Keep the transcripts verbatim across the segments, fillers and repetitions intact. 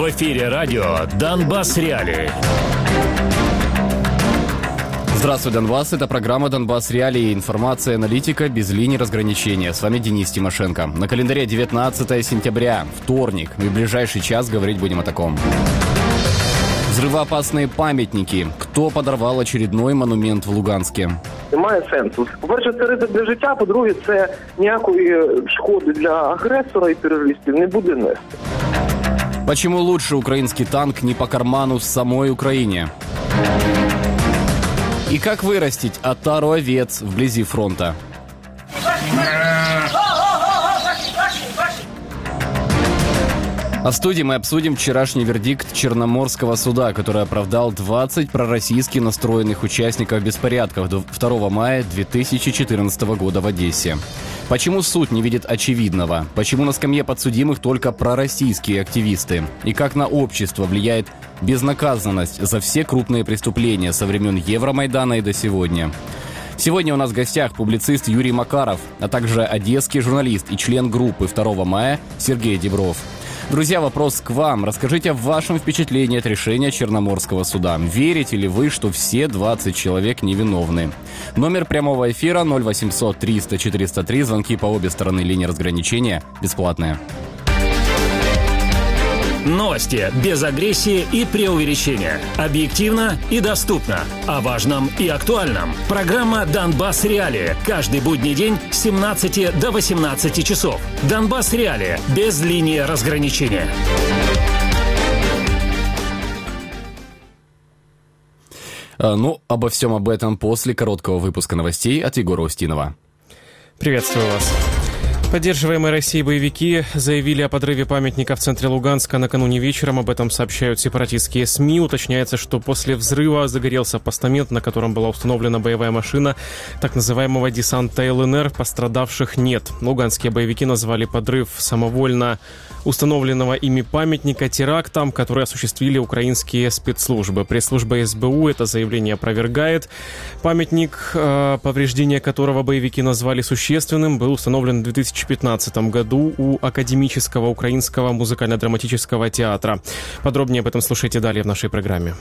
В эфире радио «Донбасс Реалии». Здравствуй, Донбасс. Это программа «Донбасс Реалии». Информация, аналитика без линий разграничения. С вами Денис Тимошенко. На календаре девятнадцатое сентября, вторник. И в ближайший час говорить будем о таком. Взрывоопасные пам'ятники. Хто подорвав очередной монумент в Луганське? Немає сенсу. По-перше, це ризик для життя, по-друге, це ніякої шкоди для агресора і терористів не буде нести. Почему лучше украинский танк не по карману самой Украине? И как вырастить отару овец вблизи фронта? А в студии мы обсудим вчерашний вердикт Черноморского суда, который оправдал двадцать пророссийски настроенных участников беспорядков до второго мая две тысячи четырнадцатого года в Одессе. Почему суд не видит очевидного? Почему на скамье подсудимых только пророссийские активисты? И как на общество влияет безнаказанность за все крупные преступления со времен Евромайдана и до сегодня? Сегодня у нас в гостях публицист Юрий Макаров, а также одесский журналист и член группы второго мая Сергей Дебров. Друзья, вопрос к вам. Расскажите о вашем впечатлении от решения Черноморского суда. Верите ли вы, что все двадцать человек невиновны? Номер прямого эфира ноль восемьсот триста четыреста три. Звонки по обе стороны линии разграничения бесплатные. Новости без агрессии и преувеличения. Объективно и доступно. О важном и актуальном. Программа «Донбасс Реалии». Каждый будний день с семнадцати до восемнадцати часов. «Донбасс Реалии» без линии разграничения. Ну, обо всем об этом после короткого выпуска новостей от Егора Устинова. Приветствую вас. Поддерживаемые Россией боевики заявили о подрыве памятника в центре Луганска накануне вечером. Об этом сообщают сепаратистские СМИ. Уточняется, что после взрыва загорелся постамент, на котором была установлена боевая машина так называемого десанта ЛНР. Пострадавших нет. Луганские боевики назвали подрыв самовольно установленного ими памятника терактом, который осуществили украинские спецслужбы. Пресс-служба СБУ это заявление опровергает. Памятник, повреждение которого боевики назвали существенным, был установлен в две тысячи пятнадцатом году у Академического украинского музыкально-драматического театра. Подробнее об этом слушайте далее в нашей программе.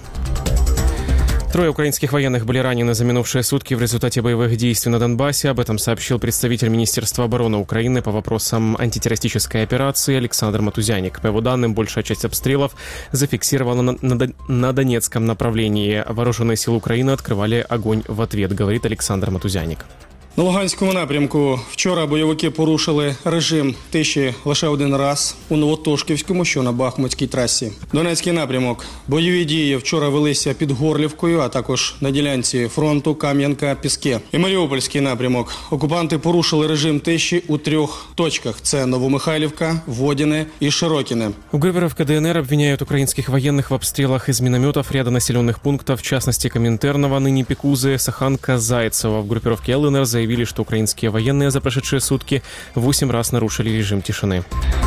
Трое украинских военных были ранены за минувшие сутки в результате боевых действий на Донбассе. Об этом сообщил представитель Министерства обороны Украины по вопросам антитеррористической операции Александр Матузяник. По его данным, большая часть обстрелов зафиксирована на, на, на Донецком направлении. Вооруженные силы Украины открывали огонь в ответ, говорит Александр Матузяник. На Луганському напрямку вчора бойовики порушили режим тиші лише один раз у Новотошківському, що на Бахмутській трасі. Донецький напрямок. Бойові дії вчора велися під Горлівкою, а також на ділянці фронту Кам'янка-Піски. І Маріупольський напрямок. Окупанти порушили режим тиші у трьох точках. Це Новомихайлівка, Водяне и Широкине. У группировки ДНР обвиняют украинских военных в обстрелах из минометов ряда населенных пунктов, в частности Коминтерного, ныне Пекузы, Саханка, Зайцева. В группировке ЛНР заявили, что украинские военные за прошедшие сутки восемь раз нарушили режим тишины.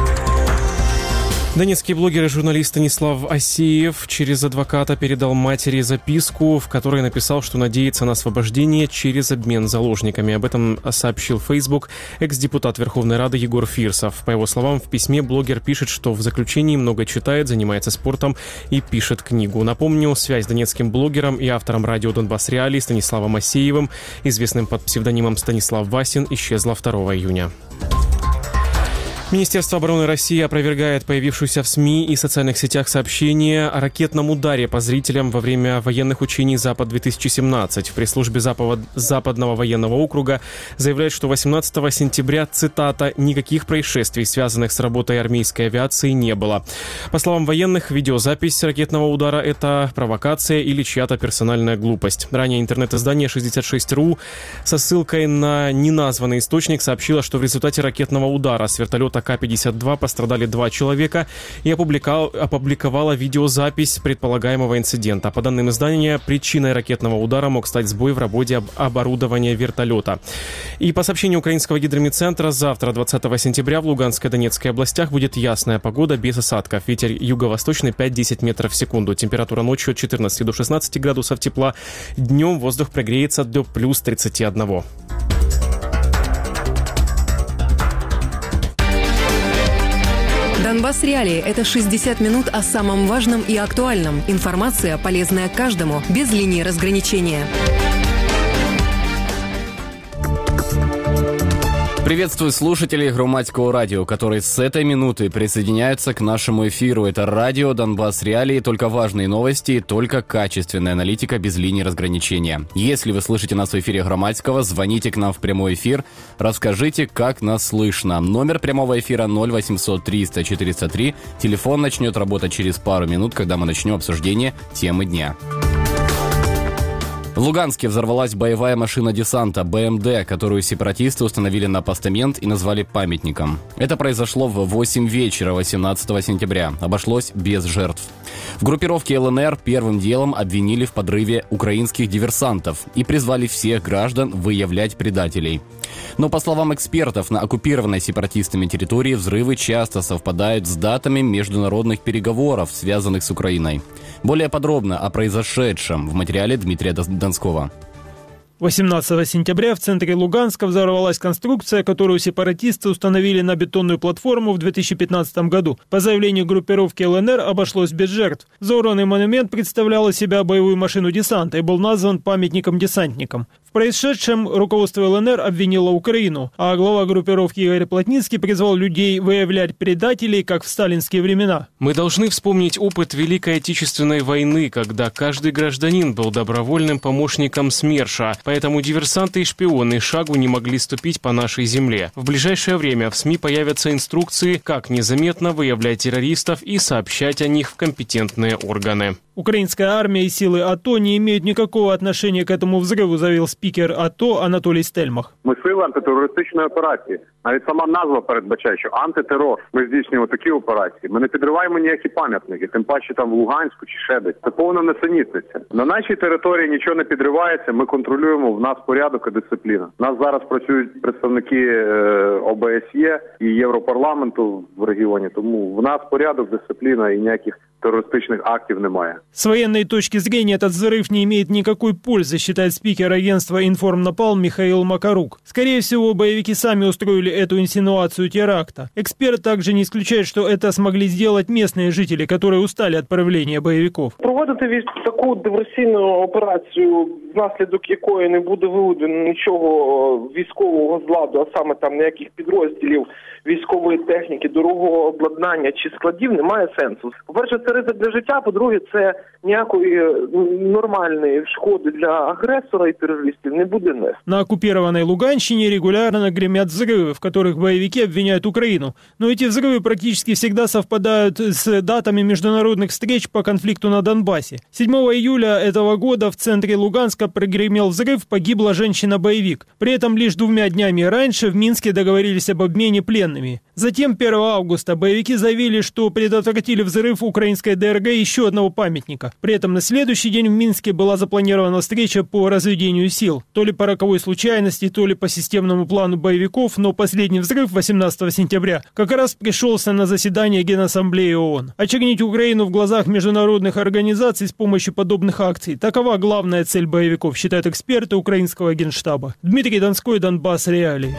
Донецкий блогер и журналист Станислав Асеев через адвоката передал матери записку, в которой написал, что надеется на освобождение через обмен заложниками. Об этом сообщил в Facebook экс-депутат Верховной Рады Егор Фирсов. По его словам, в письме блогер пишет, что в заключении много читает, занимается спортом и пишет книгу. Напомню, связь с донецким блогером и автором радио «Донбасс Реалии» Станиславом Асеевым, известным под псевдонимом Станислав Васин, исчезла второго июня. Министерство обороны России опровергает появившуюся в СМИ и социальных сетях сообщение о ракетном ударе по зрителям во время военных учений «Запад-две тысячи семнадцать». В пресс-службе Западного военного округа заявляют, что восемнадцатого сентября, цитата, «никаких происшествий, связанных с работой армейской авиации, не было». По словам военных, видеозапись ракетного удара – это провокация или чья-то персональная глупость. Ранее интернет-издание шестьдесят шесть точка ру со ссылкой на неназванный источник сообщило, что в результате ракетного удара с вертолета Ка пятьдесят два пострадали два человека и опубликовала видеозапись предполагаемого инцидента. По данным издания, причиной ракетного удара мог стать сбой в работе оборудования вертолета. И по сообщению украинского гидромедцентра, завтра, двадцатого сентября, в Луганской и Донецкой областях будет ясная погода без осадков. Ветер юго-восточный пять-десять метров в секунду. Температура ночью от четырнадцати до шестнадцати градусов тепла. Днем воздух прогреется до плюс тридцати одного. Донбасс Реалии – это шестьдесят минут о самом важном и актуальном. Информация, полезная каждому, без линии разграничения. Приветствую слушателей Громадского радио, которые с этой минуты присоединяются к нашему эфиру. Это радио Донбасс Реалии, только важные новости, только качественная аналитика без линии разграничения. Если вы слышите нас в эфире Громадского, звоните к нам в прямой эфир, расскажите, как нас слышно. Номер прямого эфира ноль восемьсот триста четыреста три. Телефон начнет работать через пару минут, когда мы начнем обсуждение темы дня. В Луганске взорвалась боевая машина десанта бэ эм дэ, которую сепаратисты установили на постамент и назвали памятником. Это произошло в восемь вечера восемнадцатого сентября. Обошлось без жертв. В группировке эл эн эр первым делом обвинили в подрыве украинских диверсантов и призвали всех граждан выявлять предателей. Но, по словам экспертов, на оккупированной сепаратистами территории взрывы часто совпадают с датами международных переговоров, связанных с Украиной. Более подробно о произошедшем в материале Дмитрия Донского. восемнадцатого сентября в центре Луганска взорвалась конструкция, которую сепаратисты установили на бетонную платформу в две тысячи пятнадцатом году. По заявлению группировки эл эн эр обошлось без жертв. Взорванный монумент представлял из себя боевую машину десанта и был назван памятником-десантникам. В происшедшем руководство эл эн эр обвинило Украину, а глава группировки Игорь Плотницкий призвал людей выявлять предателей, как в сталинские времена. Мы должны вспомнить опыт Великой Отечественной войны, когда каждый гражданин был добровольным помощником СМЕРШа. Поэтому диверсанты и шпионы шагу не могли ступить по нашей земле. В ближайшее время в СМИ появятся инструкции, как незаметно выявлять террористов и сообщать о них в компетентные органы. Украинская армия и силы АТО не имеют никакого отношения к этому взрыву, заявил спикер АТО Анатолій Стельмах. Ми сили антитерористичної операції. Навіть сама назва передбачає, що антитерор. Ми здійснюємо такі операції. Ми не підриваємо ніякі пам'ятники, тим паче там в Луганську чи ще десь. Це повна несенітниця. На нашій території нічого не підривається, ми контролюємо, в нас порядок і дисципліна. У нас зараз працюють представники о бэ эс е і Європарламенту в регіоні, тому в нас порядок, дисципліна і ніяких террористичных актов немає. С военной точки зрения этот взрыв не имеет никакой пользы, считает спикер агентства «Информнапалм» Михаил Макарук. Скорее всего, боевики сами устроили эту инсинуацию теракта. Эксперт также не исключает, что это смогли сделать местные жители, которые устали от проявления боевиков. Проводити таку диверсійну операцію, внаслідок якої не буде виведено нічого військового зладу, а саме там ніяких підрозділів військової техніки, дорогого обладнання чи складів, немає сенсу. По-перше, це ризик для життя, по-друге, це ніякої нормальної шкоди для агресора и террористов не буде нести. На оккупированной Луганщине регулярно гремят взрывы, в которых боевики обвиняют Украину. Но эти взрывы практически всегда совпадают с датами международных встреч по конфликту на Донбассе. седьмого июля этого года в центре Луганска прогремел взрыв, погибла женщина-боевик. При этом лишь двумя днями раньше в Минске договорились об обмене пленными. Затем первого августа боевики заявили, что предотвратили взрыв украинской дэ эр гэ еще одного памятника. При этом на следующий день в Минске была запланирована встреча по разведению сил. То ли по роковой случайности, то ли по системному плану боевиков, но последний взрыв восемнадцатого сентября как раз пришелся на заседание Генассамблеи ООН. Очернить Украину в глазах международных организаций с помощью подобных акций – такова главная цель боевиков, считают эксперты украинского генштаба. Дмитрий Донской, Донбасс Реалии.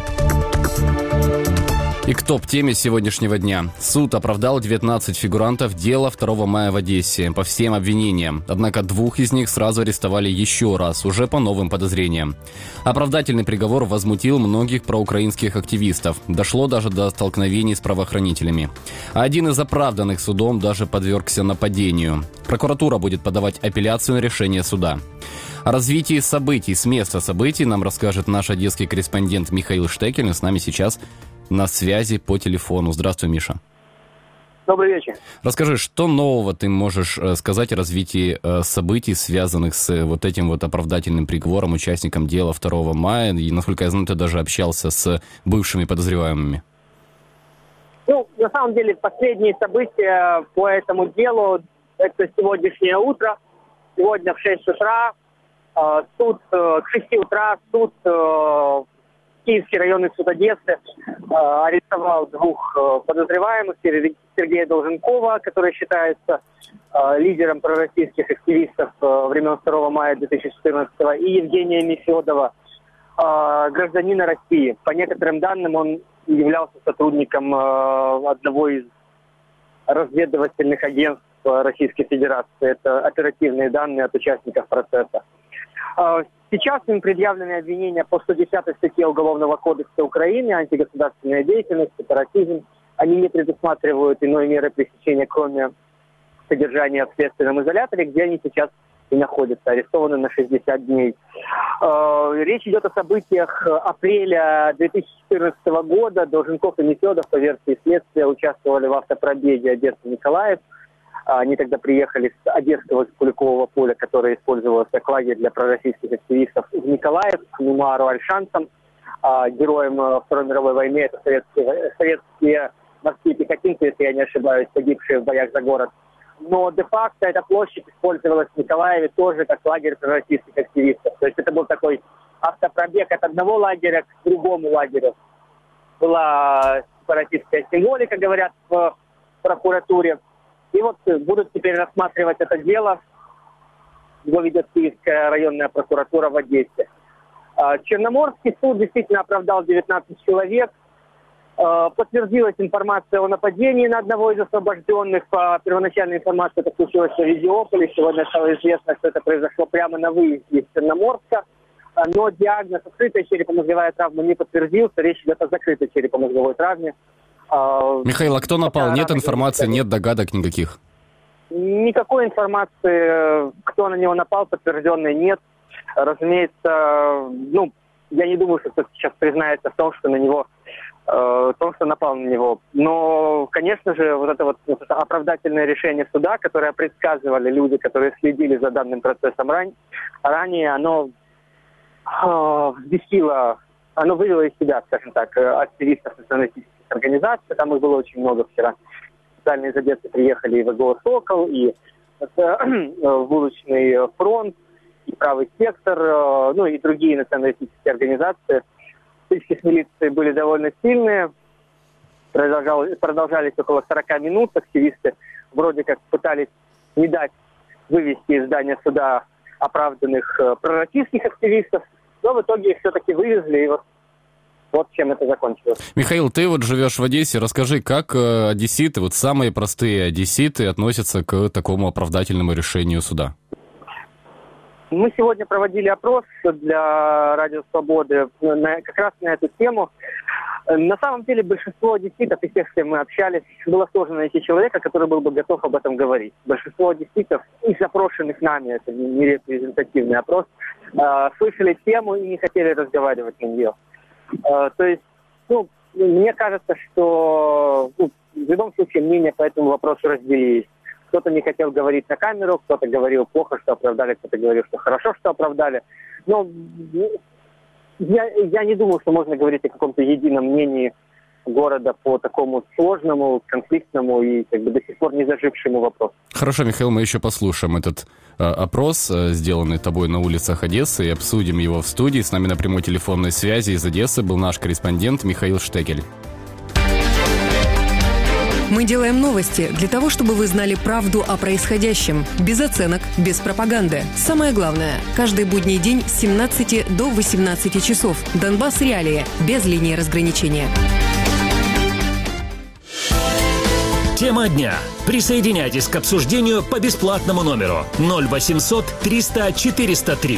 И к топ-теме сегодняшнего дня. Суд оправдал девятнадцать фигурантов дела второго мая в Одессе по всем обвинениям. Однако двух из них сразу арестовали еще раз, уже по новым подозрениям. Оправдательный приговор возмутил многих проукраинских активистов. Дошло даже до столкновений с правоохранителями. А один из оправданных судом даже подвергся нападению. Прокуратура будет подавать апелляцию на решение суда. О развитии событий с места событий нам расскажет наш одесский корреспондент Михаил Штекель. С нами сейчас на связи по телефону. Здравствуй, Миша. Добрый вечер. Расскажи, что нового ты можешь сказать о развитии событий, связанных с вот этим вот оправдательным приговором участникам дела второго мая? И, насколько я знаю, ты даже общался с бывшими подозреваемыми. Ну, на самом деле, последние события по этому делу – это сегодняшнее утро. Сегодня в шесть утра, суд, к шести утра суд... Киевский районный суд Одессы э, арестовал двух э, подозреваемых, Сергея Долженкова, который считается э, лидером пророссийских активистов э, времен второго мая две тысячи четырнадцатого, и Евгения Нефедова, э, гражданина России. По некоторым данным, он являлся сотрудником э, одного из разведывательных агентств Российской Федерации. Это оперативные данные от участников процесса. Сейчас им предъявлены обвинения по сто десятой статье Уголовного кодекса Украины, антигосударственная деятельность, сепаратизм. Они не предусматривают иной меры пресечения, кроме содержания в следственном изоляторе, где они сейчас и находятся, арестованы на шестьдесят дней. Речь идет о событиях апреля две тысячи четырнадцатого года. Долженков и Нефедов, по версии следствия, участвовали в автопробеге Одесса-Николаев. Они тогда приехали с Одесского Куликового поля, которое использовалось как лагерь для пророссийских активистов, в Николаев, к мемуару Альшанцам, героем Второй мировой войны. Это советские, советские морские пехотинцы, если я не ошибаюсь, погибшие в боях за город. Но де-факто эта площадь использовалась в Николаеве тоже как лагерь пророссийских активистов. То есть это был такой автопробег от одного лагеря к другому лагерю. Была сепаратистская символика, говорят в прокуратуре. И вот будут теперь рассматривать это дело. Его ведет Киевская районная прокуратура в Одессе. Черноморский суд действительно оправдал девятнадцать человек. Подтвердилась информация о нападении на одного из освобожденных. По первоначальной информации это случилось в Овидиополе. Сегодня стало известно, что это произошло прямо на выезде из Черноморска. Но диагноз открытая черепно-мозговая травма не подтвердился. Речь идет о закрытой черепно-мозговой травме. Михаил, а кто напал? Нет информации, нет догадок никаких? Никакой информации, кто на него напал, подтвержденной нет. Разумеется, ну, я не думаю, что кто-то сейчас признается в том, что на него, э, в том, что напал на него. Но, конечно же, вот это вот, вот это оправдательное решение суда, которое предсказывали люди, которые следили за данным процессом ран... ранее, оно э, взбесило, оно вывело из себя, скажем так, активистов националистических организаций. Там их было очень много вчера. Специально из Одессы приехали и ВГО «Сокол», и «Вуличный фронт», и «Правый сектор», ну и другие националистические организации. Стычки с милицией были довольно сильные. Продолжал, продолжались около сорок минут. Активисты вроде как пытались не дать вывести из здания суда оправданных пророссийских активистов, но в итоге их все-таки вывезли, и вот Вот чем это закончилось. Михаил, ты вот живешь в Одессе. Расскажи, как э, одесситы, вот самые простые одесситы, относятся к такому оправдательному решению суда? Мы сегодня проводили опрос для Радио Свободы на, как раз на эту тему. На самом деле большинство одесситов, из тех, с кем мы общались, было сложно найти человека, который был бы готов об этом говорить. Большинство одесситов, и запрошенных нами, это не репрезентативный опрос, э, слышали тему и не хотели разговаривать на нее. Uh, то есть, ну, мне кажется, что ну, в любом случае мнения по этому вопросу разделились. Кто-то не хотел говорить на камеру, кто-то говорил плохо, что оправдали, кто-то говорил, что хорошо, что оправдали. Но я, я не думаю, что можно говорить о каком-то едином мнении города по такому сложному, конфликтному и как бы до сих пор не зажившему вопросу. Хорошо, Михаил, мы еще послушаем этот э, опрос, э, сделанный тобой на улицах Одессы, и обсудим его в студии. С нами на прямой телефонной связи из Одессы был наш корреспондент Михаил Штекель. Мы делаем новости для того, чтобы вы знали правду о происходящем. Без оценок, без пропаганды. Самое главное, каждый будний день с семнадцати до восемнадцати часов. Донбасс Реалии. Без линии разграничения. Тема дня. Присоединяйтесь к обсуждению по бесплатному номеру ноль восемьсот триста четыреста три.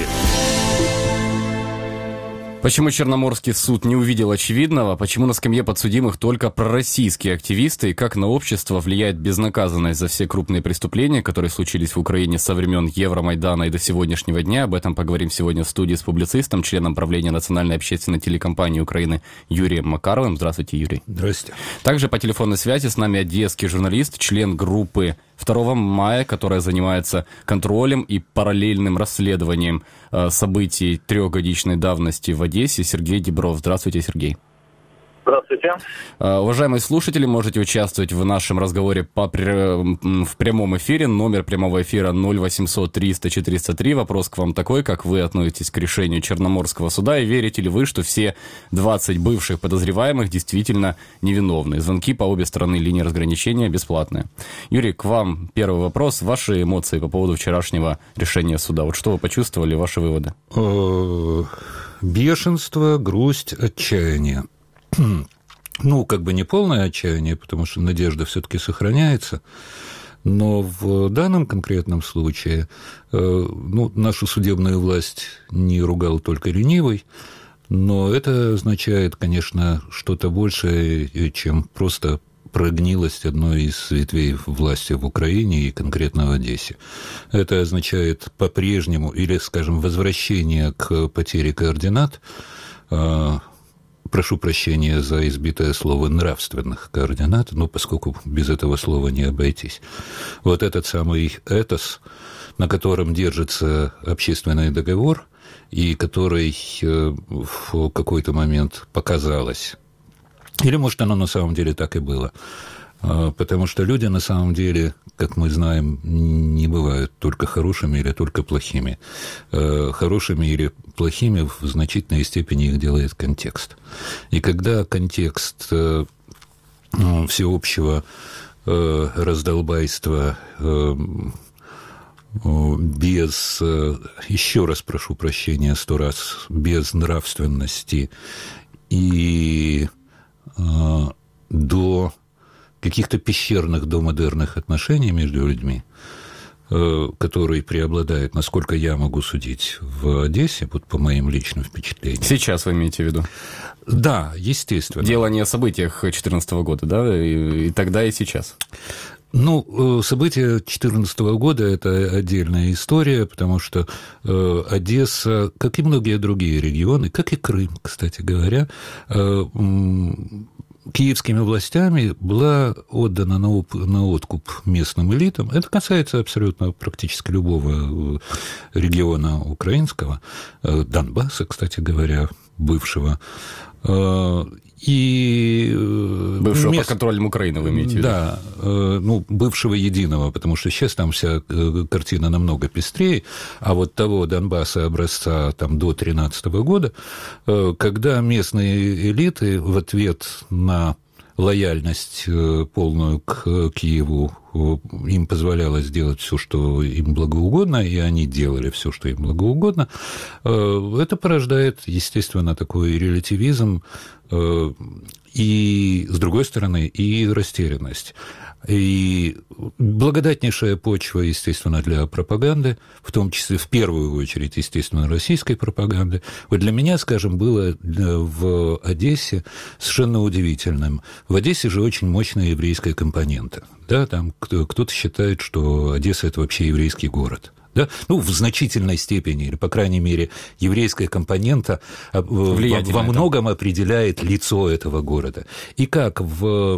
Почему Черноморский суд не увидел очевидного? Почему на скамье подсудимых только пророссийские активисты? И как на общество влияет безнаказанность за все крупные преступления, которые случились в Украине со времен Евромайдана и до сегодняшнего дня? Об этом поговорим сегодня в студии с публицистом, членом правления Национальной общественной телекомпании Украины Юрием Макаровым. Здравствуйте, Юрий. Здравствуйте. Также по телефонной связи с нами одесский журналист, член группы второго мая, которая занимается контролем и параллельным расследованием э, событий трехгодичной давности в Одессе, Сергей Дебров. Здравствуйте, Сергей. Здравствуйте. Э, уважаемые слушатели, можете участвовать в нашем разговоре по, в прямом эфире. Номер прямого эфира ноль восемьсот триста четыреста три. Вопрос к вам такой: как вы относитесь к решению Черноморского суда, и верите ли вы, что все двадцать бывших подозреваемых действительно невиновны? Звонки по обе стороны линии разграничения бесплатные. Юрий, к вам первый вопрос. Ваши эмоции по поводу вчерашнего решения суда. Вот что вы почувствовали, ваши выводы? Бешенство, грусть, отчаяние. ну, как бы не полное отчаяние, потому что надежда все-таки сохраняется. Но в данном конкретном случае, ну, нашу судебную власть не ругал только ленивый, но это означает, конечно, что-то большее, чем просто прогнилость одной из ветвей власти в Украине и конкретно в Одессе. Это означает по-прежнему, или, скажем, возвращение к потере координат, прошу прощения за избитое слово, нравственных координат, но поскольку без этого слова не обойтись. Вот этот самый этос, на котором держится общественный договор, и который в какой-то момент показалось, или, может, оно на самом деле так и было, потому что люди, на самом деле, как мы знаем, не бывают только хорошими или только плохими. Хорошими или плохими в значительной степени их делает контекст. И когда контекст всеобщего раздолбайства без, еще раз прошу прощения сто раз, без нравственности и до каких-то пещерных домодерных отношений между людьми, которые преобладают, насколько я могу судить, в Одессе, вот по моим личным впечатлениям. Сейчас вы имеете в виду? Да, естественно. Дело не о событиях две тысячи четырнадцатого года, да, и, и тогда, и сейчас. Ну, события две тысячи четырнадцатого года – это отдельная история, потому что Одесса, как и многие другие регионы, как и Крым, кстати говоря, киевскими властями была отдана на, оп- на откуп местным элитам. Это касается абсолютно практически любого региона украинского, Донбасса, кстати говоря, бывшего. И бывшего мест... под контролем Украины, вы имеете в виду? Да, ну, бывшего единого, потому что сейчас там вся картина намного пестрее, а вот того Донбасса образца там до тринадцатого года, когда местные элиты в ответ на лояльность полную к Киеву им позволялось делать все, что им благоугодно, и они делали все, что им благоугодно, это порождает, естественно, такой релятивизм и, с другой стороны, и растерянность. И благодатнейшая почва, естественно, для пропаганды, в том числе, в первую очередь, естественно, российской пропаганды. Вот для меня, скажем, было в Одессе совершенно удивительным. В Одессе же очень мощная еврейская компонента. Да, там кто-то считает, что Одесса – это вообще еврейский город. Да? Ну, в значительной степени, или, по крайней мере, еврейская компонента во многом определяет лицо этого города. И как в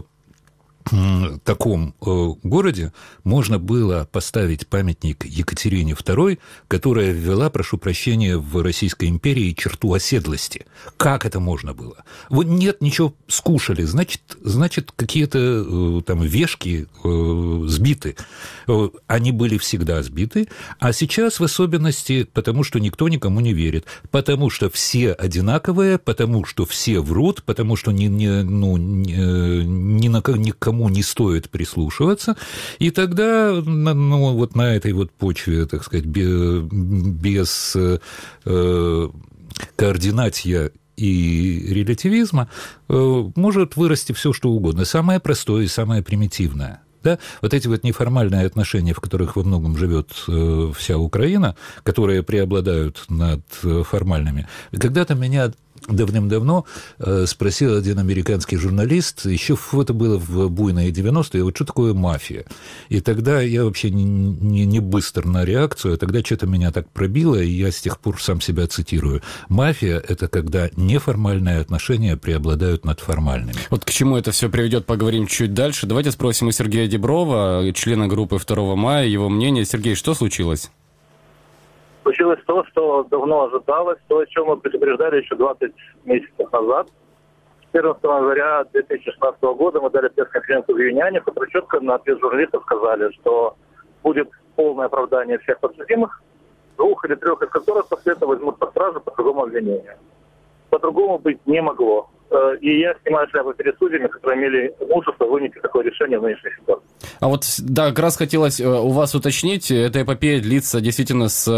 таком городе можно было поставить памятник Екатерине второй, которая ввела, прошу прощения, в Российской империи черту оседлости. Как это можно было? Вот нет, ничего, скушали, значит, значит какие-то там вешки сбиты. Они были всегда сбиты, а сейчас в особенности, потому что никто никому не верит, потому что все одинаковые, потому что все врут, потому что ни, ни, ну, ни, ни на никому не стоит прислушиваться, и тогда, ну, вот на этой вот почве, так сказать, без, без э, координатия и релятивизма э, может вырасти все, что угодно, самое простое и самое примитивное. Да? Вот эти вот неформальные отношения, в которых во многом живет э, вся Украина, которые преобладают над э, формальными, когда-то меня давным-давно спросил один американский журналист, еще это было в буйные девяностые, вот что такое мафия? И тогда я вообще не, не, не быстр на реакцию, а тогда что-то меня так пробило, и я с тех пор сам себя цитирую. Мафия – это когда неформальные отношения преобладают над формальными. Вот к чему это все приведет, поговорим чуть дальше. Давайте спросим у Сергея Деброва, члена группы второго мая, его мнение. Сергей, что случилось? Случилось то, что давно ожидалось, то, о чем мы предупреждали еще двадцать месяцев назад. четырнадцатого января две тысячи шестнадцатого года мы дали пресс-конференцию в Юняне, которые четко на ответ журналистов сказали, что будет полное оправдание всех подсудимых, двух или трех из которых после этого возьмут под стражу по другому обвинению. По-другому быть не могло. И я снимаю шляпу перед судьями, которые имели мужество вынести такое решение в нынешней ситуации. А вот, да, как раз хотелось у вас уточнить, эта эпопея длится действительно с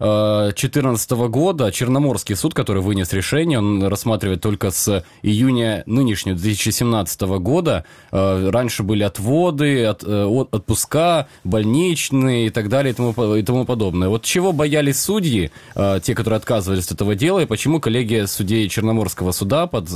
две тысячи четырнадцатого года Черноморский суд, который вынес решение, он рассматривает только с июня нынешнего две тысячи семнадцатого года. Раньше были отводы, от, отпуска, больничные и так далее и тому, и тому подобное. Вот чего боялись судьи, те, которые отказывались от этого дела, и почему коллегия судей Черноморского суда, под,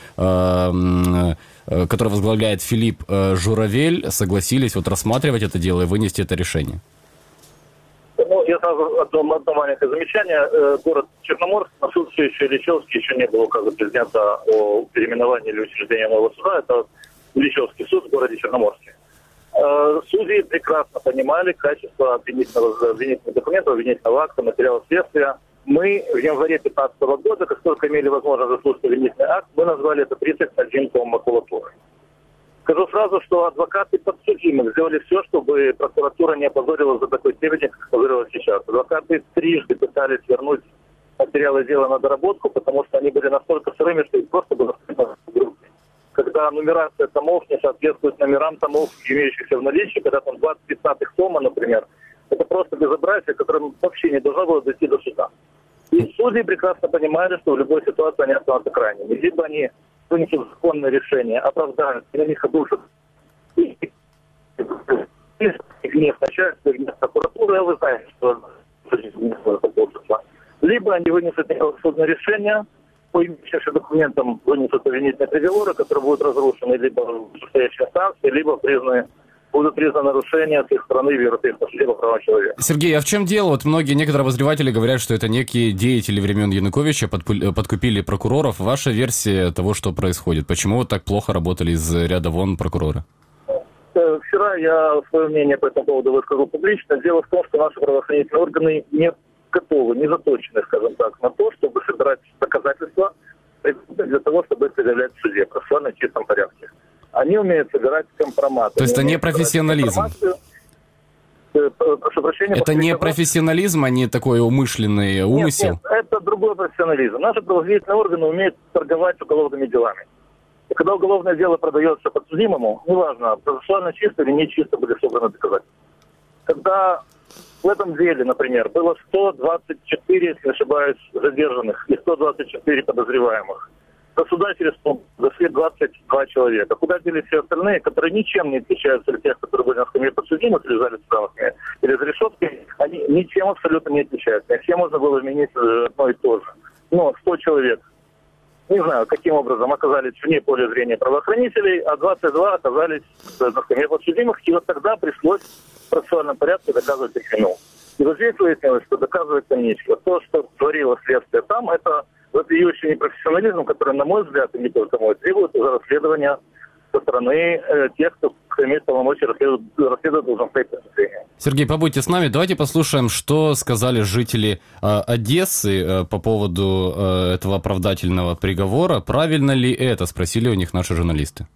который возглавляет Филипп Журавель, согласились вот рассматривать это дело и вынести это решение? Ну, я сразу одно, одно маленькое замечание. Город Черноморск, на суд все еще Ильичевский, еще не было указа президента о переименовании или учреждении нового суда. Это Ильичевский суд в городе Черноморске. Судьи прекрасно понимали качество обвинительного, обвинительных документов, обвинительного акта, материала следствия. Мы в январе две тысячи пятнадцатого года, как только имели возможность заслушать обвинительный акт, мы назвали это тридцать один том макулатуры. Скажу сразу, что адвокаты подсудимых сделали все, чтобы прокуратура не опозорилась до такой степени, как опозорилась сейчас. Адвокаты трижды пытались вернуть материалы дела на доработку, потому что они были настолько сырыми, что их просто было в группе. Когда нумерация томов не соответствует номерам томов, имеющихся в наличии, когда там двадцать пятнадцатых тома, например, это просто безобразие, которое вообще не должно было дойти до суда. И судьи прекрасно понимали, что в любой ситуации они останутся крайними. Либо они вынесут законное решение, оправдают, и на них обрушат и гнев начальства, и гнев прокуратуры, а вы знаете, что либо они вынесут судное решение, по имеющимся документам вынесут обвинительные приговоры, которые будут разрушены либо в состоящей инстанции, либо признаны будут признаны нарушения с их стороны в Европейском суде по правам человека. Сергей, а в чем дело? Вот многие, некоторые обозреватели говорят, что это некие деятели времен Януковича подкупили прокуроров. Ваша версия того, что происходит? Почему вот так плохо работали из ряда вон прокуроры? Вчера я свое мнение по этому поводу высказал публично. Дело в том, что наши правоохранительные органы не готовы, не заточены, скажем так, на то, чтобы собирать доказательства для того, чтобы их предъявлять в суде в процессуально чистом порядке. Они умеют собирать компроматы. То есть это не профессионализм? Прошу прощения. Это не профессионализм, а не такой умышленный умысел? Нет, нет, это другой профессионализм. Наши правоохранительные органы умеют торговать уголовными делами. И когда уголовное дело продается подсудимому, неважно, процессуально чисто или не чисто были собраны доказательства. Когда в этом деле, например, было сто двадцать четыре, если не ошибаюсь, задержанных и сто двадцать четыре подозреваемых, до суда через зашли двадцать два человека. Куда делись все остальные, которые ничем не отличаются от тех, которые были на скамье подсудимых или в зале суда, или за решеткой, они ничем абсолютно не отличаются. Их все можно было вменить одно и то же. Но сто человек, не знаю, каким образом оказались вне поля зрения правоохранителей, а двадцать два оказались на скамье подсудимых, и вот тогда пришлось в процессуальном порядке доказывать их вину. И вот здесь выяснилось, что доказывать-то нечего. То, что творило следствие там, это вот ее еще непрофессионализм, который, на мой взгляд, и не только мой, требует уже расследования со стороны э, тех, кто имеет полномочия расследовать, расследовать должностные преступления. Сергей, побудьте с нами. Давайте послушаем, что сказали жители э, Одессы э, по поводу э, этого оправдательного приговора. Правильно ли это? Спросили у них наши журналисты.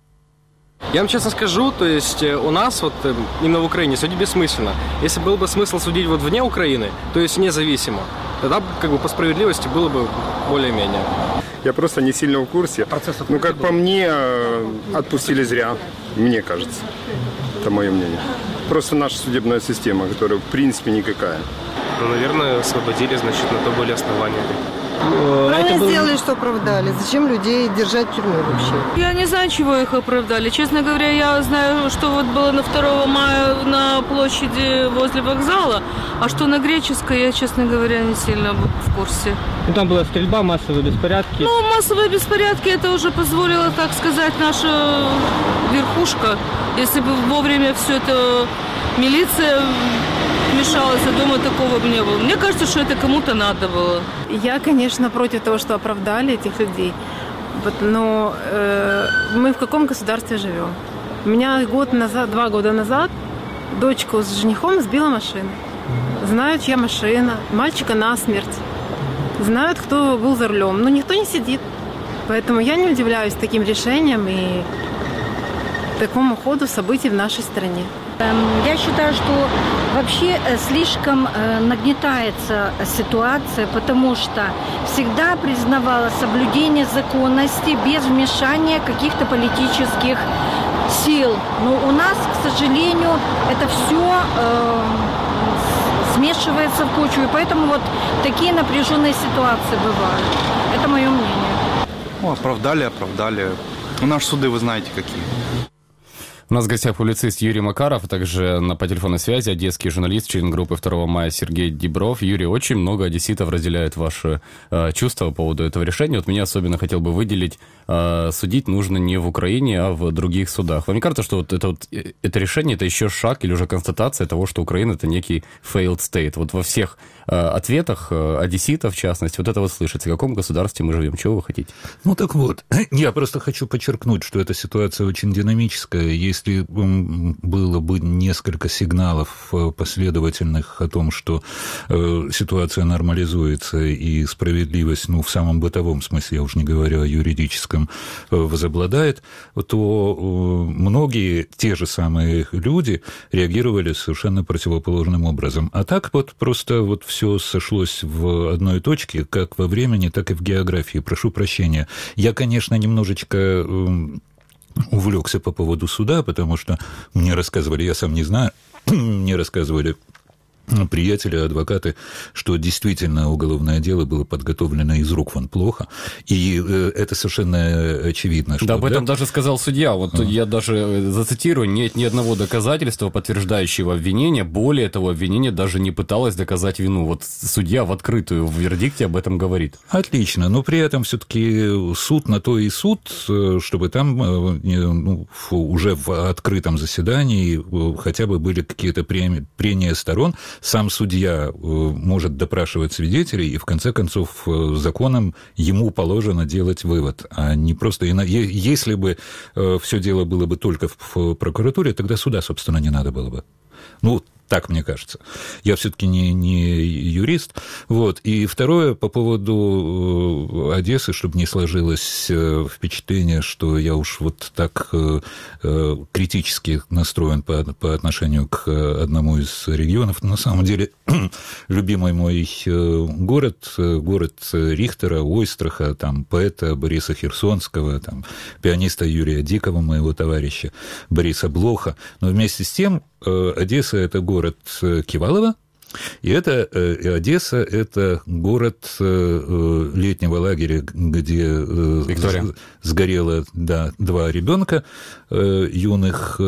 Я вам честно скажу, то есть у нас вот именно в Украине судить бессмысленно. Если был бы смысл судить вот вне Украины, то есть независимо, тогда как бы по справедливости было бы более-менее. Я просто не сильно в курсе. Ну, как по мне, отпустили зря, мне кажется. Это мое мнение. Просто наша судебная система, которая в принципе никакая. Ну, наверное, освободили, значит, на то были основания. Правильно был... сделали, что оправдали. Зачем людей держать в тюрьме вообще? Я не знаю, чего их оправдали. Честно говоря, я знаю, что вот было на второго мая на площади возле вокзала, а что на Греческой, я, честно говоря, не сильно в курсе. Ну, там была стрельба, массовые беспорядки. Ну, массовые беспорядки, это уже позволила, так сказать, наша верхушка. Если бы вовремя все это милиция вмешалась, я думаю, такого бы не было. Мне кажется, что это кому-то надо было. Я, конечно, против того, что оправдали этих людей. Но э, мы в каком государстве живем? У меня год назад, два года назад дочку с женихом сбила машина. Знают, чья машина, мальчика насмерть. Знают, кто был за рулем. Но никто не сидит. Поэтому я не удивляюсь таким решениям и такому ходу событий в нашей стране. Я считаю, что вообще слишком нагнетается ситуация, потому что всегда признавалось соблюдение законности без вмешания каких-то политических сил. Но у нас, к сожалению, это все э, смешивается в кучу, и поэтому вот такие напряженные ситуации бывают. Это мое мнение. Ну, оправдали, оправдали. У нас суды, вы знаете, какие. У нас в гостях публицист Юрий Макаров, а также на, по телефонной связи одесский журналист, член группы второго мая Сергей Дибров. Юрий, очень много одесситов разделяют ваши э, чувства по поводу этого решения. Вот меня особенно хотел бы выделить, э, судить нужно не в Украине, а в других судах. Вам не кажется, что вот это, вот, это решение, это еще шаг или уже констатация того, что Украина это некий failed state? Вот во всех э, ответах э, одесситов, в частности, вот это вот слышится. В каком государстве мы живем? Чего вы хотите? Ну так вот, я просто хочу подчеркнуть, что эта ситуация очень динамическая. Есть Если было бы несколько сигналов последовательных о том, что э, ситуация нормализуется и справедливость, ну, в самом бытовом смысле, я уже не говорю о юридическом, э, возобладает, то э, многие те же самые люди реагировали совершенно противоположным образом. А так вот просто вот все сошлось в одной точке, как во времени, так и в географии. Прошу прощения. Я, конечно, немножечко... Э, увлекся по поводу суда, потому что мне рассказывали, я сам не знаю, мне рассказывали приятели, адвокаты, что действительно уголовное дело было подготовлено из рук вон плохо, и это совершенно очевидно. Что, да, об этом да? даже сказал судья. Вот а. я даже зацитирую: нет ни одного доказательства, подтверждающего обвинение. Более того, обвинение даже не пыталось доказать вину. Вот судья в открытую в вердикте об этом говорит. Отлично, но при этом все-таки суд на то и суд, чтобы там ну, уже в открытом заседании хотя бы были какие-то прения сторон. Сам судья может допрашивать свидетелей, и в конце концов законом ему положено делать вывод, а не просто... Если бы все дело было бы только в прокуратуре, тогда суда, собственно, не надо было бы. Ну, так мне кажется. Я все-таки не, не юрист. Вот. И второе, по поводу Одессы, чтобы не сложилось впечатление, что я уж вот так критически настроен по, по отношению к одному из регионов. На самом деле, любимый мой город, город Рихтера, Ойстраха, там, поэта Бориса Херсонского, там, пианиста Юрия Дикого, моего товарища, Бориса Блоха. Но вместе с тем Одесса – это город Кивалова, и это Одесса – это город летнего лагеря, где Виктория. Сгорело да, два ребенка юных,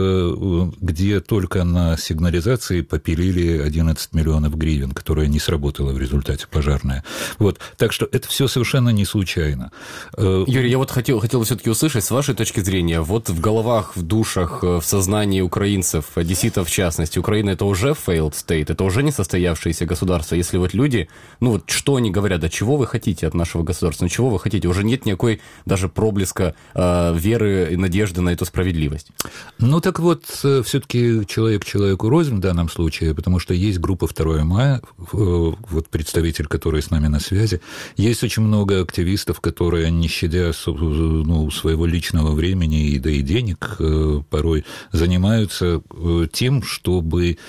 где только на сигнализации попилили одиннадцать миллионов гривен, которая не сработала в результате пожарная. Вот. Так что это все совершенно не случайно. Юрий, я вот хотел, хотел все-таки услышать, с вашей точки зрения, вот в головах, в душах, в сознании украинцев, одесситов в частности, Украина – это уже failed state, это уже не состоявшееся государство. Если вот люди, ну вот что они говорят, да чего вы хотите от нашего государства, ну чего вы хотите, уже нет никакой даже проблеска э, веры и надежды на эту справедливость. Ну так вот, все-таки человек человеку рознь в данном случае, потому что есть группа второго мая, вот представитель, который с нами на связи, есть очень много активистов, которые, не щадя ну, своего личного времени и да и денег порой, занимаются тем, чтобы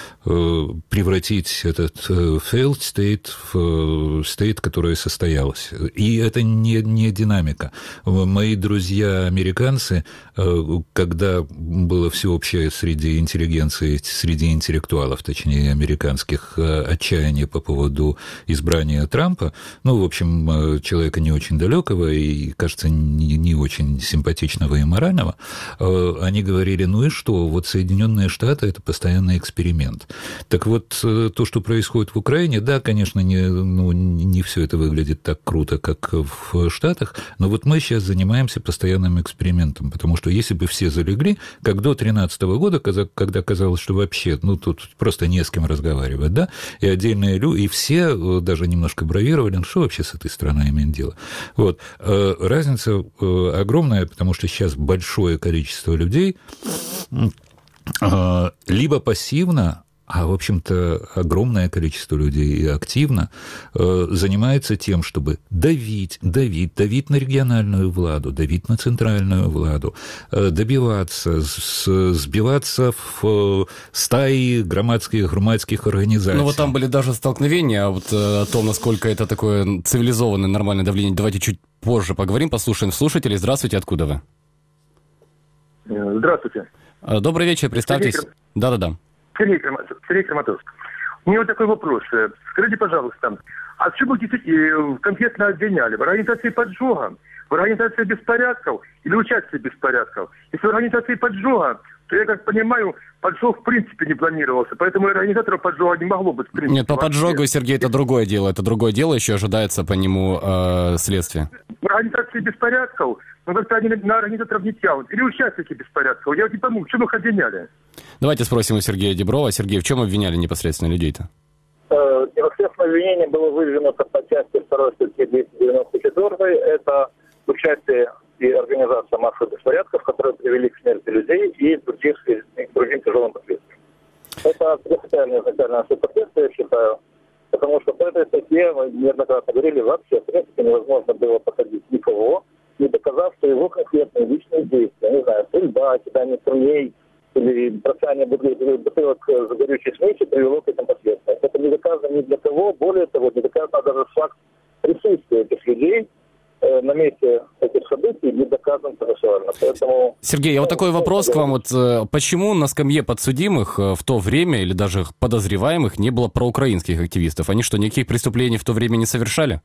превратить этот failed state в state, которое состоялось. И это не, не динамика. Мои друзья-американцы, когда было всеобщее среди интеллигенции, среди интеллектуалов, точнее, американских, отчаяние по поводу избрания Трампа, ну, в общем, человека не очень далекого и, кажется, не, не очень симпатичного и морального, они говорили, ну и что, вот Соединенные Штаты – это постоянный эксперимент. Так вот, то, что происходит в Украине, да, конечно, не, ну, не все это выглядит так круто, как в Штатах, но вот мы сейчас занимаемся постоянным экспериментом, потому что если бы все залегли, как до две тысячи тринадцатого года, когда казалось, что вообще, ну, тут просто не с кем разговаривать, да, и отдельные люди, и все даже немножко бравировали, ну, что вообще с этой страной имеет дело. Вот. Разница огромная, потому что сейчас большое количество людей либо пассивно, а, в общем-то, огромное количество людей и активно э, занимается тем, чтобы давить, давить, давить на региональную владу, давить на центральную владу, э, добиваться, с, сбиваться в э, стаи громадских, громадских организаций. Ну, вот там были даже столкновения, а вот э, о том, насколько это такое цивилизованное, нормальное давление. Давайте чуть позже поговорим, послушаем слушателей. Здравствуйте, откуда вы? Здравствуйте. Добрый вечер, представьтесь. Да-да-да. Сергей, Сергей Краматорск. У меня вот такой вопрос. Скажите, пожалуйста, а в чем вы конкретно обвиняли? В организации поджога, в организации беспорядков или участии беспорядков? Если в организации поджога, то, я как понимаю, поджог в принципе не планировался, поэтому организаторов поджога не могло быть в принципе. Нет, по поджогу, Сергей, это другое дело. Это другое дело, еще ожидается по нему э, следствие. В организации беспорядков, ну как-то они на организаторов не тянут. Или участники беспорядков. Я вот не пойму, в чем их обвиняли? Давайте спросим у Сергея Деброва. Сергей, в чем обвиняли непосредственно людей-то? Непосредственно обвинение было выдвинуто по части второй статьи двести девяносто четыре. Это участие и организация массовых беспорядков, которые привели к смерти людей и других, и к другим тяжелым последствиям. Это принципиальное изначальное последствие, я считаю, потому что по этой статье, мы неоднократно говорили, вообще, в принципе, невозможно было посадить никого, не доказав, что его конкретные личные действия, не знаю, стрельба, кидание камней или бросание бутылок с горючей смесью привело к этим последствиям. Это не доказано ни для кого, более того, не доказано даже факт присутствия этих людей на месте этих событий, не доказан процессуально. Поэтому... Сергей, а вот такой вопрос к вам. Вот почему на скамье подсудимых в то время или даже подозреваемых не было проукраинских активистов? Они что, никаких преступлений в то время не совершали?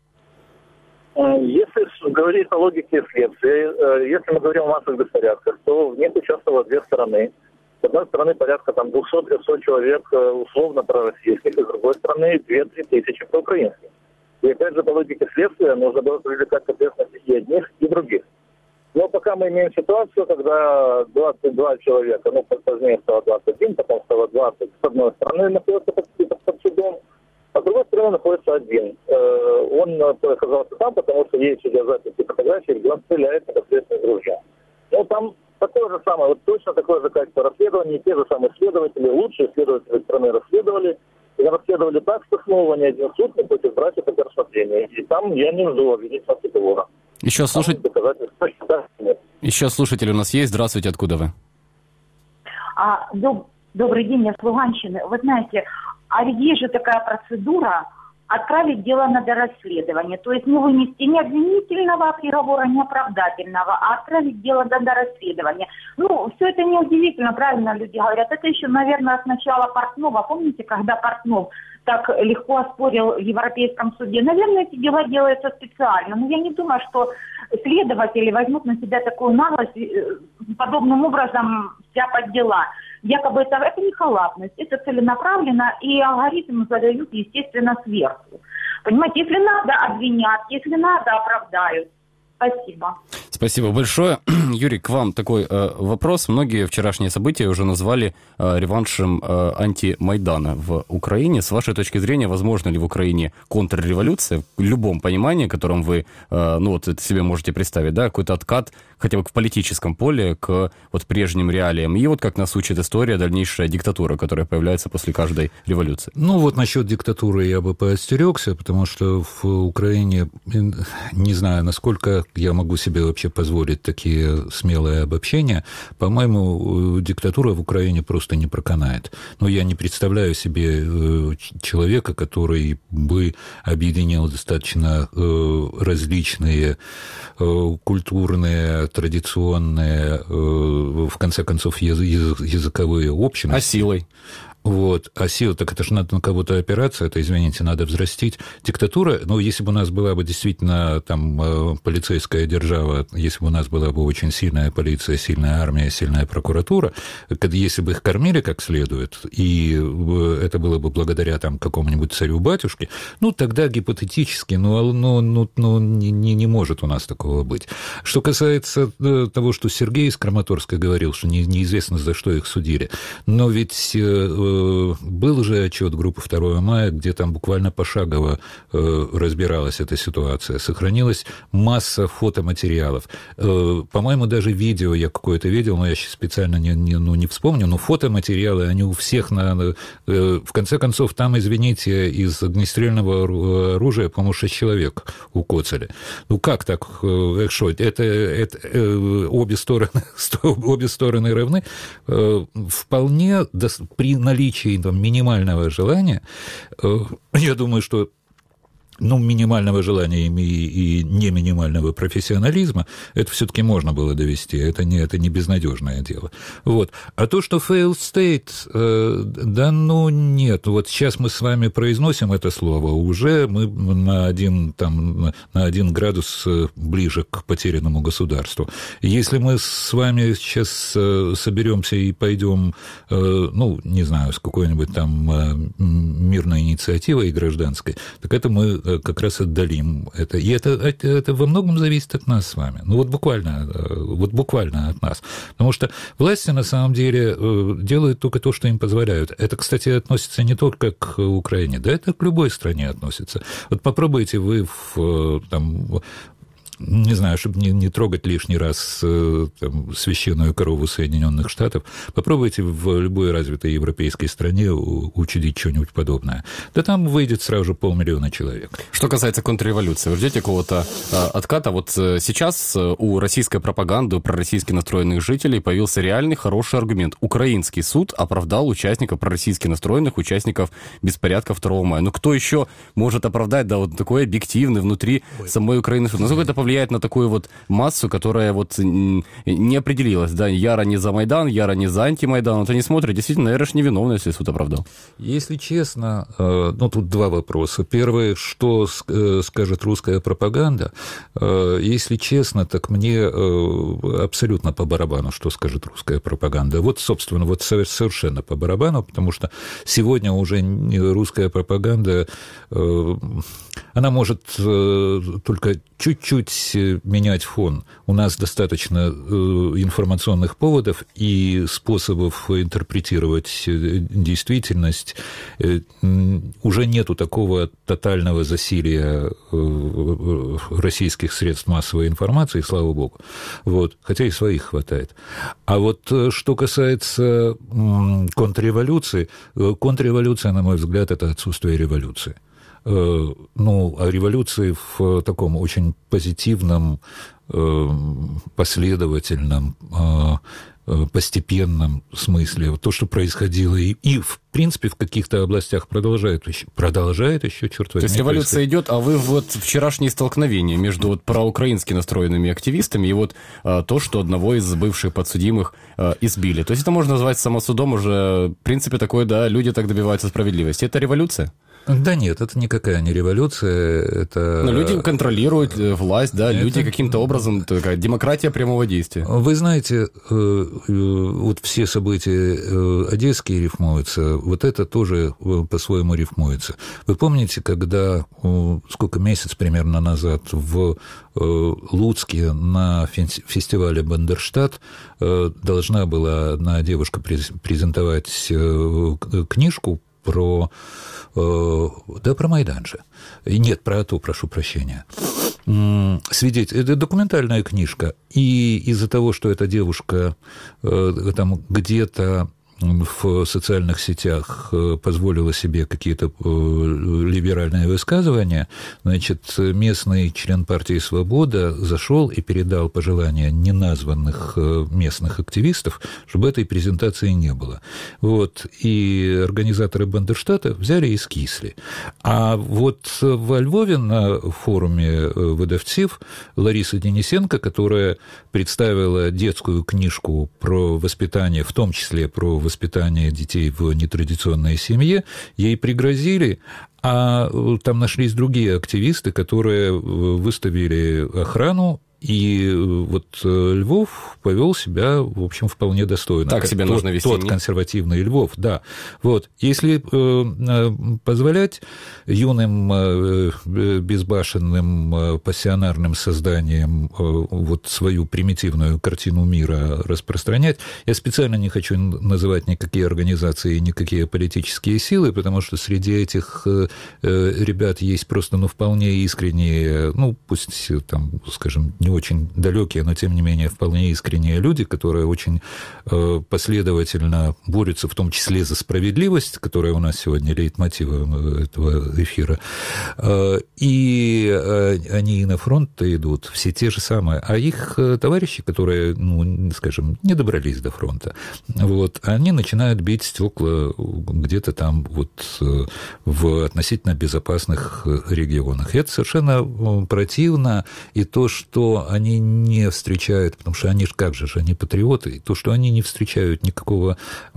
Если говорить о логике следствия, если мы говорим о массовых беспорядках, то в них участвовало две стороны. С одной стороны, порядка там двести-триста человек условно пророссийских, и с другой стороны, две-три тысячи проукраинских. И опять же, по логике следствия, нужно было привлекать к ответственности и одних, и других. Но пока мы имеем ситуацию, когда двадцать два человека, ну, позднее стало двадцать один, потом стало двадцать, с одной стороны находится под, под судом, а с другой стороны находится один. Э, он оказался там, потому что есть видеозаписи, фотографии, где он стреляет непосредственно из ружья. Ну, там такое же самое, вот точно такое же качество расследования, те же самые следователи, лучшие следователи страны расследовали, и расследовали так, что снова ни один суд не против брать это для рассмотрения. И там я не жду обвинительного приговора. Еще, слушать... Еще слушатель у нас есть. Здравствуйте, откуда вы? А, доб... Добрый день, я с Луганщины. Вы знаете, а ведь есть же такая процедура отправить дело на дорасследование. То есть не вынести ни обвинительного приговора, ни оправдательного, а отправить дело на дорасследование. Ну, все это неудивительно, правильно люди говорят. Это еще, наверное, с начала Портнова. Помните, когда Портнов так легко оспорил в Европейском суде? Наверное, эти дела делаются специально. Но я не думаю, что следователи возьмут на себя такую наглость, подобным образом стряпать дела. Якобы это, это не халатность, это целенаправленно, и алгоритмы задают, естественно, сверху. Понимаете, если надо, обвинят, если надо, оправдают. Спасибо. Спасибо большое. Юрий, к вам такой э, вопрос. Многие вчерашние события уже назвали э, реваншем э, антимайдана в Украине. С вашей точки зрения, возможно ли в Украине контрреволюция в любом понимании, котором вы э, ну, вот это себе можете представить, да, какой-то откат хотя бы в политическом поле к вот прежним реалиям? И вот как нас учит история, дальнейшая диктатура, которая появляется после каждой революции. Ну вот насчет диктатуры я бы поостерегся, потому что в Украине, не знаю, насколько я могу себе вообще позволить такие смелые обобщения, по-моему, диктатура в Украине просто не проканает. Но я не представляю себе человека, который бы объединил достаточно различные культурные, традиционные, в конце концов, языковые общины. А силой? Вот. А сила, так это же надо на кого-то опираться, это, извините, надо взрастить. Диктатура, ну, если бы у нас была бы действительно там полицейская держава, если бы у нас была бы очень сильная полиция, сильная армия, сильная прокуратура, если бы их кормили как следует, и это было бы благодаря там какому-нибудь царю-батюшке, ну, тогда гипотетически, ну, ну, ну, ну не, не может у нас такого быть. Что касается того, что Сергей из Краматорска говорил, что не, неизвестно, за что их судили, но ведь был же отчет группы второго мая, где там буквально пошагово разбиралась эта ситуация. Сохранилась масса фотоматериалов. По-моему, даже видео я какое-то видел, но я сейчас специально не, не, ну, не вспомню, но фотоматериалы, они у всех на... В конце концов, там, извините, из огнестрельного оружия, по-моему, шесть человек укоцали. Ну, как так? Что? Это, это обе стороны, обе стороны равны? Вполне при наличии там, минимального желания, я думаю, что ну, минимального желания и, и не минимального профессионализма, это все-таки можно было довести, это не, это не безнадежное дело. Вот. А то, что failed state, э, да ну нет, вот сейчас мы с вами произносим это слово, уже мы на один, там, на один градус ближе к потерянному государству. Если мы с вами сейчас соберемся и пойдем, э, ну, не знаю, с какой-нибудь там э, мирной инициативой гражданской, так это мы как раз отдалим это. И это, это, это во многом зависит от нас с вами. Ну, вот буквально, вот буквально от нас. Потому что власти, на самом деле, делают только то, что им позволяют. Это, кстати, относится не только к Украине, да, это к любой стране относится. Вот попробуйте вы в, там, не знаю, чтобы не, не трогать лишний раз там, священную корову Соединенных Штатов, попробуйте в любой развитой европейской стране учудить что-нибудь подобное. Да там выйдет сразу же полмиллиона человек. Что касается контрреволюции, вы ждете какого-то э, отката? Вот э, сейчас у российской пропаганды, у пророссийски настроенных жителей появился реальный хороший аргумент. Украинский суд оправдал участников, пророссийски настроенных участников беспорядка второго мая. Ну кто еще может оправдать, да, вот такой объективный внутри Ой. самой Украины суд? Насколько это повлияет влияет на такую вот массу, которая вот не определилась, да, яро не за Майдан, яро не за антимайдан, вот они смотрят, действительно, наверное, ж невиновны, если суд оправдал. Если честно, ну, тут два вопроса. Первый, что скажет русская пропаганда? Если честно, так мне абсолютно по барабану, что скажет русская пропаганда. Вот, собственно, вот совершенно по барабану, потому что сегодня уже русская пропаганда, она может только чуть-чуть менять фон. У нас достаточно информационных поводов и способов интерпретировать действительность. Уже нету такого тотального засилия российских средств массовой информации, слава богу. Вот. Хотя и своих хватает. А вот что касается контрреволюции, контрреволюция, на мой взгляд, это отсутствие революции. Ну, а революции в таком очень позитивном, последовательном, постепенном смысле. То, что происходило и, и в принципе, в каких-то областях продолжает еще, продолжает еще, черт возьми. То есть революция идет, а вы вот вчерашние столкновения между вот проукраински настроенными активистами и вот а, то, что одного из бывших подсудимых а, избили. То есть это можно назвать самосудом уже, в принципе, такое, да, люди так добиваются справедливости. Это революция? Да нет, это никакая не революция, это... Но люди контролируют власть, да, это... люди каким-то образом, такая демократия прямого действия. Вы знаете, вот все события одесские рифмуются, вот это тоже по-своему рифмуется. Вы помните, когда, сколько, месяц примерно назад в Луцке на фестивале «Бандерштат» должна была одна девушка презентовать книжку про... Да, про Майдан же. Нет, про АТО, прошу прощения. Свидетель... Это документальная книжка. И из-за того, что эта девушка там где-то в социальных сетях позволила себе какие-то либеральные высказывания, значит, местный член партии «Свобода» зашел и передал пожелания неназванных местных активистов, чтобы этой презентации не было. Вот. И организаторы Бандерштата взяли и скисли. А вот во Львове на форуме выдавцев Лариса Денисенко, которая представила детскую книжку про воспитание, в том числе про воспитание детей в нетрадиционной семье, ей пригрозили, а там нашлись другие активисты, которые выставили охрану, и вот Львов повел себя, в общем, вполне достойно. Так себя тот, нужно вести. Тот консервативный Львов, да. Вот. Если позволять юным безбашенным пассионарным созданиям вот свою примитивную картину мира распространять, я специально не хочу называть никакие организации, никакие политические силы, потому что среди этих ребят есть просто, ну, вполне искренние, ну, пусть там, скажем, не очень далекие, но тем не менее вполне искренние люди, которые очень последовательно борются, в том числе за справедливость, которая у нас сегодня лейтмотивом этого эфира. И они и на фронт-то идут, все те же самые. А их товарищи, которые, ну, скажем, не добрались до фронта, вот, они начинают бить стекла где-то там вот в относительно безопасных регионах. И это совершенно противно. И то, что они не встречают, потому что они же как же, они патриоты, и то, что они не встречают никакого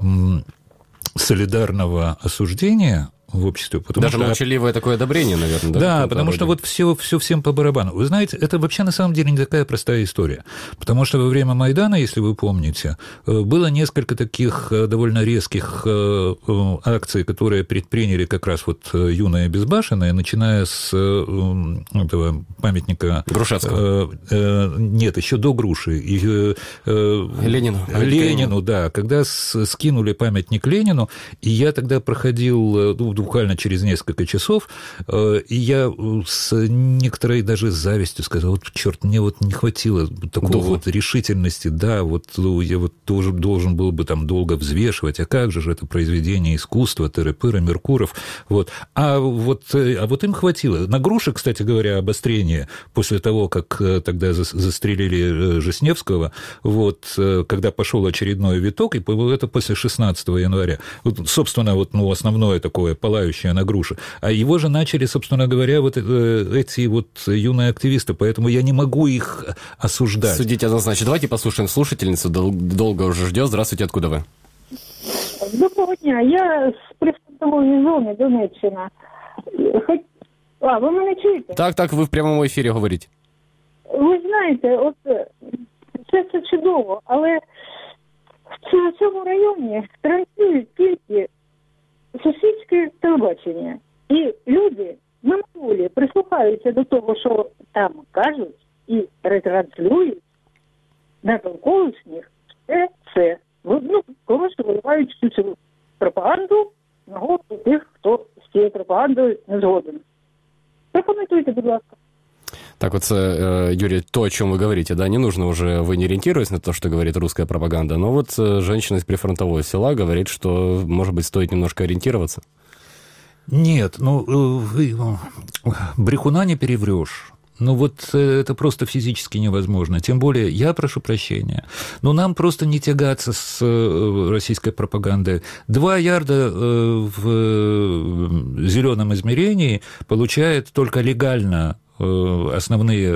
солидарного осуждения в обществе. Даже что... молчаливое такое одобрение, наверное. Да, да потому роде. Что вот все, все всем по барабану. Вы знаете, это вообще на самом деле не такая простая история. Потому что во время Майдана, если вы помните, было несколько таких довольно резких акций, которые предприняли как раз вот юные безбашенные, начиная с этого памятника... Грушевского. Нет, еще до Груши. Ленину. Ленину, да. Когда скинули памятник Ленину, и я тогда проходил... буквально через несколько часов, и я с некоторой даже завистью сказал, вот, черт, мне вот не хватило такой вот решительности, да, вот я вот тоже должен был бы там долго взвешивать, а как же же это произведение искусства, Тыры-Пыры, Меркуров, вот, а вот, а вот им хватило. На Груше, кстати говоря, обострение после того, как тогда застрелили Жизневского, вот, когда пошел очередной виток, и это после шестнадцатого января, вот, собственно, вот, ну, основное такое пылающая на Груше. А его же начали, собственно говоря, вот эти вот юные активисты, поэтому я не могу их осуждать. Судить однозначно. Давайте послушаем слушательницу, Дол- долго уже ждет. Здравствуйте, откуда вы? Доброго дня. Я з прифронтової зони, Донеччина. Хоч... А, ви мене чуєте? Так, так, ви в прямому ефірі говорите. Ви знаєте, от це, це чудово, але в цьому районі транслюють тільки сусідське телебачення. І люди мимоволі прислухаються до того, що там кажуть, і ретранслюють на довколишніх все це. Ну, коротше, виливають всю цю пропаганду на голову тих, хто з цією пропагандою не згоден. Прокоментуйте, будь ласка. Так вот, Юрий, то, о чем вы говорите, да, не нужно уже, вы не ориентируетесь на то, что говорит русская пропаганда, но вот женщина из прифронтового села говорит, что, может быть, стоит немножко ориентироваться. Нет, ну, вы, брехуна не переврешь. Ну, вот это просто физически невозможно. Тем более, я прошу прощения, но нам просто не тягаться с российской пропагандой. Два ярда в зеленом измерении получает только легально основные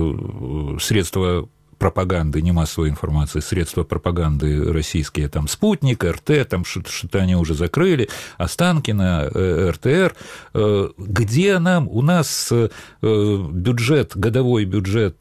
средства пропаганды, не массовой информации, средства пропаганды российские, там, Спутник, РТ, там что-то они уже закрыли, Останкино, РТР. Где нам, у нас бюджет, годовой бюджет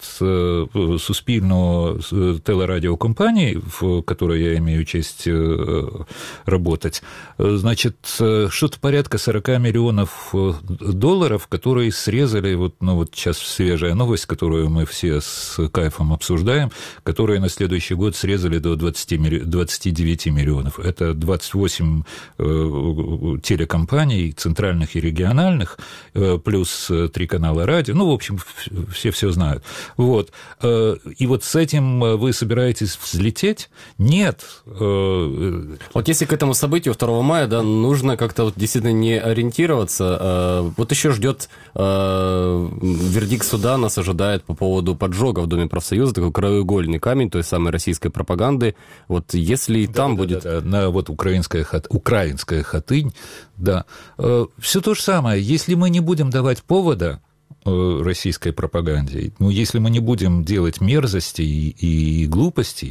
Суспільного телерадиокомпании, в которой я имею честь работать, значит, что-то порядка сорок миллионов долларов, которые срезали, вот, ну, вот сейчас свежая новость, которую мы все с кайфом обсуждаем, которые на следующий год срезали до двадцати девяти миллионов. Это двадцать восемь э, телекомпаний, центральных и региональных, э, плюс три канала радио. Ну, в общем, все все знают. Вот. Э, и вот с этим вы собираетесь взлететь? Нет. Э, вот если к этому событию второго мая, да, нужно как-то вот действительно не ориентироваться. Э, вот еще ждет э, вердикт суда, нас ожидает по поводу поджога в Доме профсоюза, такой краеугольный камень той самой российской пропаганды. Вот если да, там да, будет... Да, да, на вот украинская, хат... украинская хатынь, да. Все то же самое. Если мы не будем давать повода российской пропаганде, ну, если мы не будем делать мерзостей и глупостей,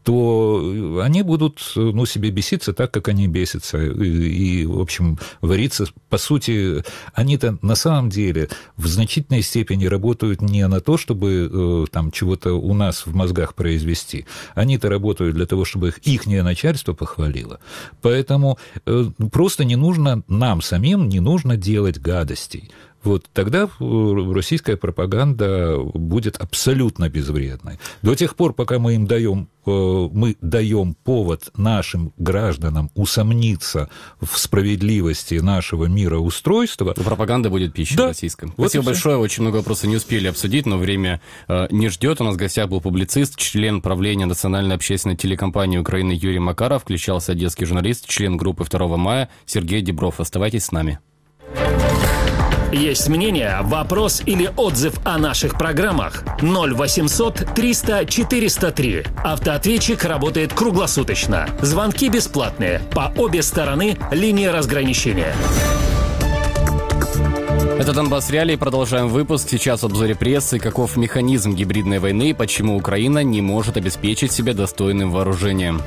то они будут, ну, себе беситься так, как они бесятся, и, и, в общем, вариться. По сути, они-то на самом деле в значительной степени работают не на то, чтобы там чего-то у нас в мозгах произвести. Они-то работают для того, чтобы их ихнее начальство похвалило. Поэтому просто не нужно, нам самим не нужно делать гадостей. вот тогда российская пропаганда будет абсолютно безвредной. До тех пор, пока мы им даем, мы даем повод нашим гражданам усомниться в справедливости нашего мироустройства. Пропаганда будет пищей да. российской. Вот Спасибо большое. Очень много вопросов не успели обсудить, но время э, не ждет. У нас в гостях был публицист, член правления Национальной общественной телекомпании Украины Юрий Макаров, включался детский журналист, член группы второго мая Сергей Дебров. Оставайтесь с нами. Есть мнение, вопрос или отзыв о наших программах? ноль восемьсот триста четыреста три. Автоответчик работает круглосуточно. Звонки бесплатные. По обе стороны линии разграничения. Это «Донбасс Реалии». Продолжаем выпуск. Сейчас в обзоре прессы. Каков механизм гибридной войны и почему Украина не может обеспечить себя достойным вооружением?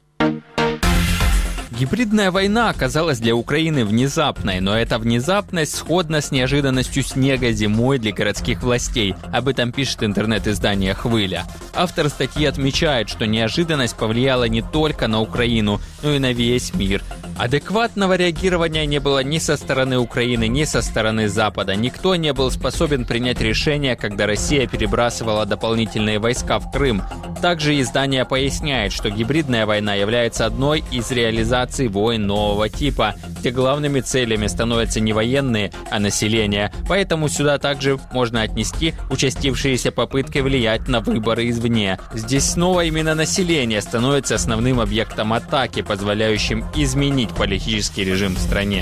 Гибридная война оказалась для Украины внезапной, но эта внезапность сходна с неожиданностью снега зимой для городских властей. Об этом пишет интернет-издание «Хвиля». Автор статьи отмечает, что неожиданность повлияла не только на Украину, но и на весь мир. Адекватного реагирования не было ни со стороны Украины, ни со стороны Запада. Никто не был способен принять решение, когда Россия перебрасывала дополнительные войска в Крым. Также издание поясняет, что гибридная война является одной из реализаций войн нового типа, где главными целями становятся не военные, а население. Поэтому сюда также можно отнести участившиеся попытки влиять на выборы извне. Здесь снова именно население становится основным объектом атаки, позволяющим изменить политический режим в стране.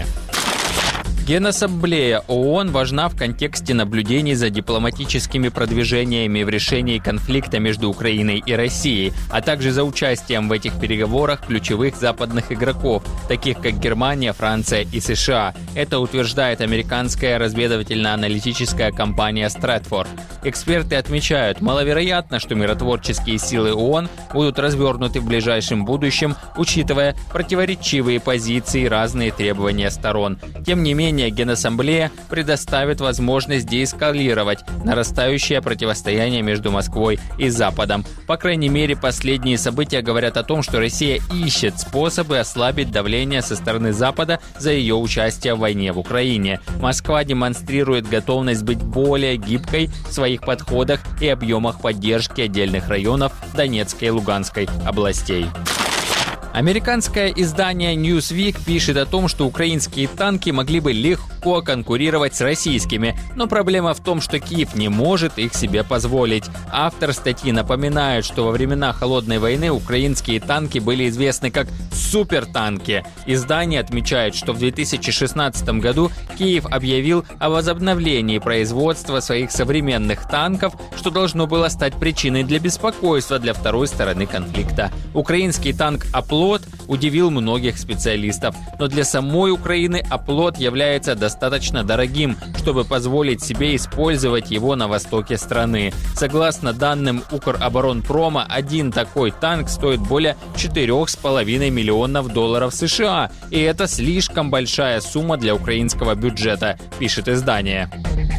Генассамблея ООН важна в контексте наблюдений за дипломатическими продвижениями в решении конфликта между Украиной и Россией, а также за участием в этих переговорах ключевых западных игроков, таких как Германия, Франция и США. Это утверждает американская разведывательно-аналитическая компания Stratfor. Эксперты отмечают, маловероятно, что миротворческие силы ООН будут развернуты в ближайшем будущем, учитывая противоречивые позиции и разные требования сторон. Тем не менее, Генассамблея предоставит возможность деэскалировать нарастающее противостояние между Москвой и Западом. По крайней мере, последние события говорят о том, что Россия ищет способы ослабить давление со стороны Запада за ее участие в войне в Украине. Москва демонстрирует готовность быть более гибкой в своих подходах и объемах поддержки отдельных районов Донецкой и Луганской областей. Американское издание Newsweek пишет о том, что украинские танки могли бы легко конкурировать с российскими, но проблема в том, что Киев не может их себе позволить. Автор статьи напоминает, что во времена Холодной войны украинские танки были известны как супертанки. Издание отмечает, что в две тысячи шестнадцатом году Киев объявил о возобновлении производства своих современных танков, что должно было стать причиной для беспокойства для второй стороны конфликта. Украинский танк «Оплот» удивил многих специалистов, но для самой Украины «Оплот» является достаточно дорогим, чтобы позволить себе использовать его на востоке страны. Согласно данным Укроборонпрома, один такой танк стоит более четырех с половиной миллионов долларов США, и это слишком большая сумма для украинского бюджета, пишет издание.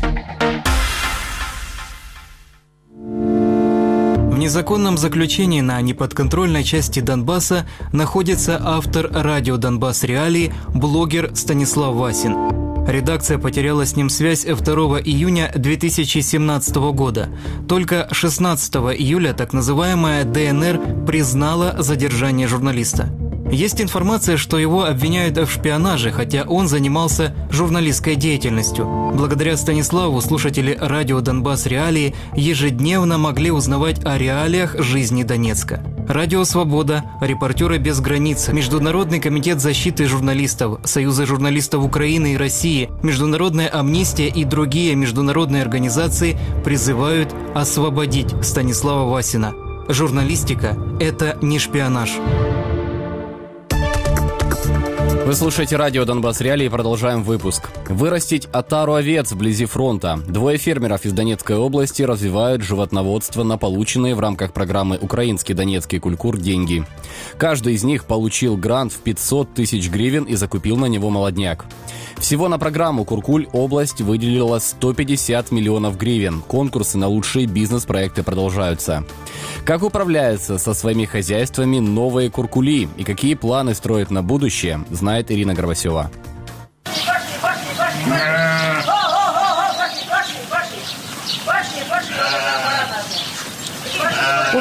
В незаконном заключении на неподконтрольной части Донбасса находится автор радио «Донбасс Реалии», блогер Станислав Васин. Редакция потеряла с ним связь второго июня две тысячи семнадцатого года. Только шестнадцатого июля так называемая ДНР признала задержание журналиста. Есть информация, что его обвиняют в шпионаже, хотя он занимался журналистской деятельностью. Благодаря Станиславу слушатели радио «Донбасс Реалии» ежедневно могли узнавать о реалиях жизни Донецка. Радио «Свобода», «Репортеры без границ», Международный комитет защиты журналистов, Союзы журналистов Украины и России, Международная амнистия и другие международные организации призывают освободить Станислава Васина. Журналистика – это не шпионаж. Вы слушаете радио «Донбасс Реалии» и продолжаем выпуск. Вырастить отару овец вблизи фронта. Двое фермеров из Донецкой области развивают животноводство на полученные в рамках программы «Украинский Донецкий Кулькур» деньги. Каждый из них получил грант в пятьсот тысяч гривен и закупил на него молодняк. Всего на программу «Куркуль» область выделила сто пятьдесят миллионов гривен. Конкурсы на лучшие бизнес-проекты продолжаются. Как управляются со своими хозяйствами новые куркули и какие планы строят на будущее, знает Ирина Горбасева.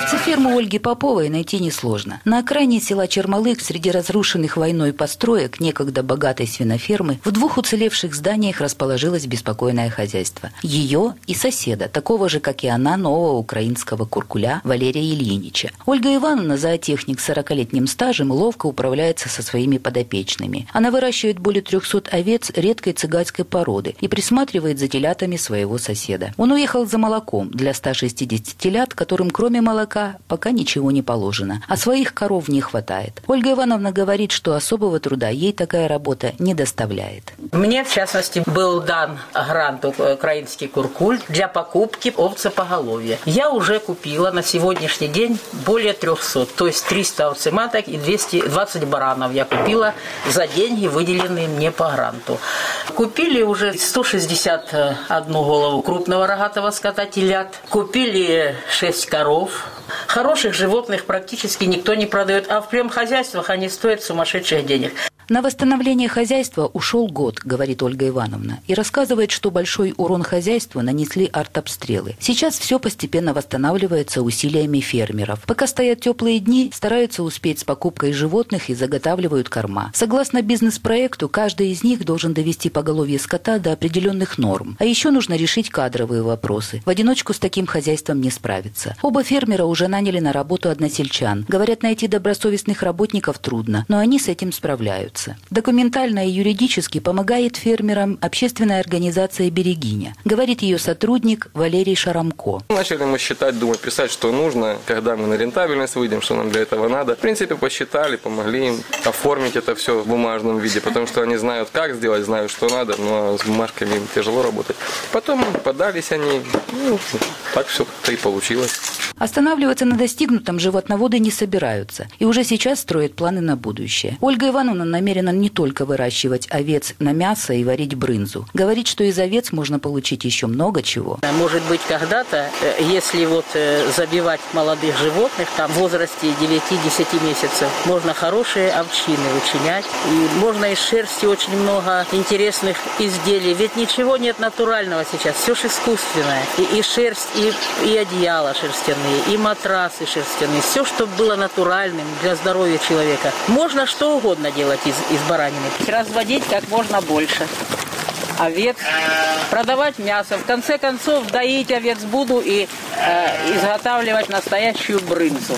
Овцеферму Ольги Поповой найти несложно. На окраине села Чермалык, среди разрушенных войной построек некогда богатой свинофермы, в двух уцелевших зданиях расположилось беспокойное хозяйство. Ее и соседа, такого же, как и она, нового украинского куркуля Валерия Ильинича. Ольга Ивановна, зоотехник с сорокалетним стажем, ловко управляется со своими подопечными. Она выращивает более трехсот овец редкой цыганской породы и присматривает за телятами своего соседа. Он уехал за молоком для ста шестидесяти телят, которым кроме молока пока ничего не положено, а своих коров не хватает. Ольга Ивановна говорит, что особого труда ей такая работа не доставляет. Мне, в частности, был дан грант «Украинский куркуль» для покупки овцепоголовья. Я уже купила на сегодняшний день более трехсот, то есть триста овцематок и двести двадцать баранов я купила за деньги, выделенные мне по гранту. Купили уже сто шестьдесят одну голову крупного рогатого скота телят, купили шесть коров. Хороших животных практически никто не продает, а в премхозяйствах они стоят сумасшедших денег. На восстановление хозяйства ушел год, говорит Ольга Ивановна, и рассказывает, что большой урон хозяйству нанесли артобстрелы. Сейчас все постепенно восстанавливается усилиями фермеров. Пока стоят теплые дни, стараются успеть с покупкой животных и заготавливают корма. Согласно бизнес-проекту, каждый из них должен довести поголовье скота до определенных норм. А еще нужно решить кадровые вопросы. В одиночку с таким хозяйством не справиться. Оба фермера уже наняли на работу односельчан. Говорят, найти добросовестных работников трудно, но они с этим справляются. Документально и юридически помогает фермерам общественная организация «Берегиня», говорит ее сотрудник Валерий Шарамко. Начали мы считать, думать, писать, что нужно, когда мы на рентабельность выйдем, что нам для этого надо. В принципе, посчитали, помогли им оформить это все в бумажном виде, потому что они знают, как сделать, знают, что надо, но с бумажками им тяжело работать. Потом подались они, ну, так все как-то и получилось. Останавливаться на достигнутом животноводы не собираются и уже сейчас строят планы на будущее. Ольга Ивановна намерена не только выращивать овец на мясо и варить брынзу. Говорит, что из овец можно получить еще много чего. Может быть, когда-то, если вот забивать молодых животных, там в возрасте девяти-десяти месяцев, можно хорошие овчины учинять. И можно из шерсти очень много интересных изделий. Ведь ничего нет натурального сейчас, все же искусственное. И, и шерсть, и, и одеяло шерстяные, и матрасы шерстяные. Все, что было натуральным для здоровья человека. Можно что угодно делать из, из баранины. Разводить как можно больше овец, продавать мясо. В конце концов, доить овец буду и э, изготавливать настоящую брынзу.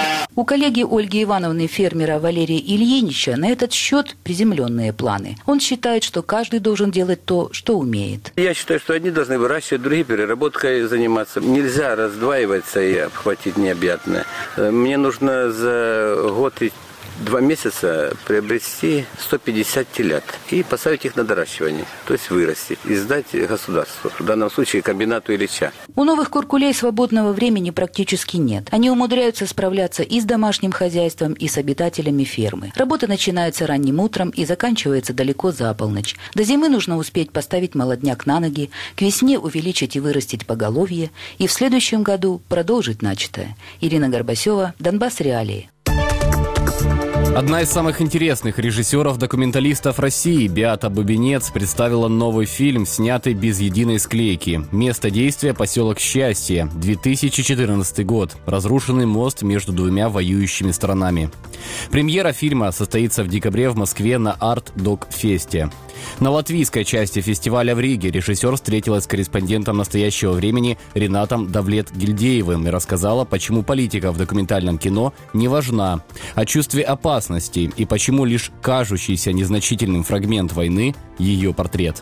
У коллеги Ольги Ивановны, фермера Валерия Ильинича, на этот счет приземленные планы. Он считает, что каждый должен делать то, что умеет. Я считаю, что одни должны выращивать, другие переработкой заниматься. Нельзя раздваиваться и обхватить необъятное. Мне нужно за год и два месяца приобрести сто пятьдесят телят и поставить их на доращивание, то есть вырастить и сдать государству, в данном случае комбинату Ильича. У новых куркулей свободного времени практически нет. Они умудряются справляться и с домашним хозяйством, и с обитателями фермы. Работа начинается ранним утром и заканчивается далеко за полночь. До зимы нужно успеть поставить молодняк на ноги, к весне увеличить и вырастить поголовье, и в следующем году продолжить начатое. Ирина Горбасева, Донбасс Реалии. Одна из самых интересных режиссеров-документалистов России, Беата Бубенец, представила новый фильм, снятый без единой склейки. Место действия – поселок Счастье, две тысячи четырнадцатый год. Разрушенный мост между двумя воюющими странами. Премьера фильма состоится в декабре в Москве на Арт-Док-Фесте. На латвийской части фестиваля в Риге режиссер встретилась с корреспондентом «Настоящего времени» Ринатом Давлет-Гильдеевым и рассказала, почему политика в документальном кино не важна, о чувстве опасности и почему лишь кажущийся незначительным фрагмент войны – ее портрет.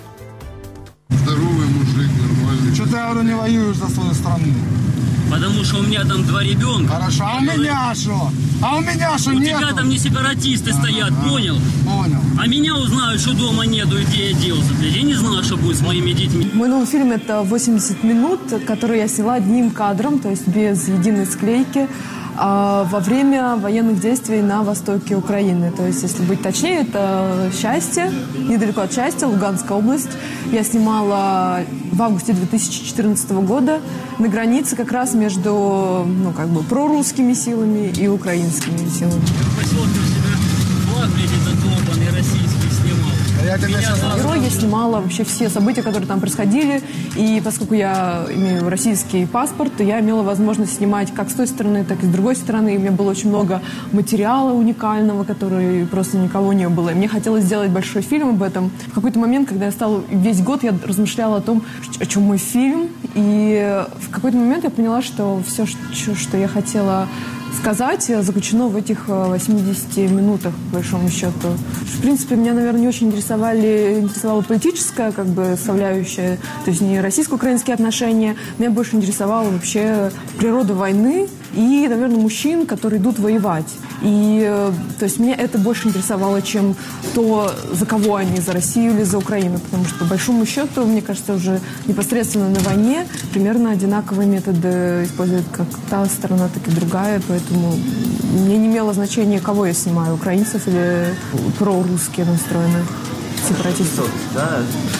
Здоровый мужик, нормальный. Что ты, говорю, не воюешь за свою страну? Потому что у меня там два ребенка. Хорошо, а у меня что? А у меня что у нету? У тебя там не сепаратисты ага, стоят, ага. Понял? Понял. А меня узнают, что дома нету, и где я делся. Я не знаю, что будет с моими детьми. Мой новый фильм – это восемьдесят минут, который я сняла одним кадром, то есть без единой склейки, во время военных действий на востоке Украины. То есть, если быть точнее, это Счастье, недалеко от Счастья, Луганская область. Я снимала в августе две тысячи четырнадцатого года на границе как раз между, ну, как бы, прорусскими силами и украинскими силами. Флаг, блядь, этот долбанный российский снимал. Я Герой я снимала вообще все события, которые там происходили. И поскольку я имею российский паспорт, то я имела возможность снимать как с той стороны, так и с другой стороны. И у меня было очень много материала уникального, который просто никого не было. И мне хотелось сделать большой фильм об этом. В какой-то момент, когда я стала весь год, я размышляла о том, о чем мой фильм. И в какой-то момент я поняла, что все, что я хотела сказать, заключено в этих восьмидесяти минутах, по большому счету. В принципе, меня, наверное, не очень интересовали, интересовала политическая как бы составляющая, то есть не российско-украинские отношения. Меня больше интересовала вообще природа войны и, наверное, мужчин, которые идут воевать. И, то есть, меня это больше интересовало, чем то, за кого они, за Россию или за Украину. Потому что, по большому счету, мне кажется, уже непосредственно на войне примерно одинаковые методы используют как та сторона, так и другая. Поэтому мне не имело значения, кого я снимаю, украинцев или прорусские настроенные сепаратисты. Да.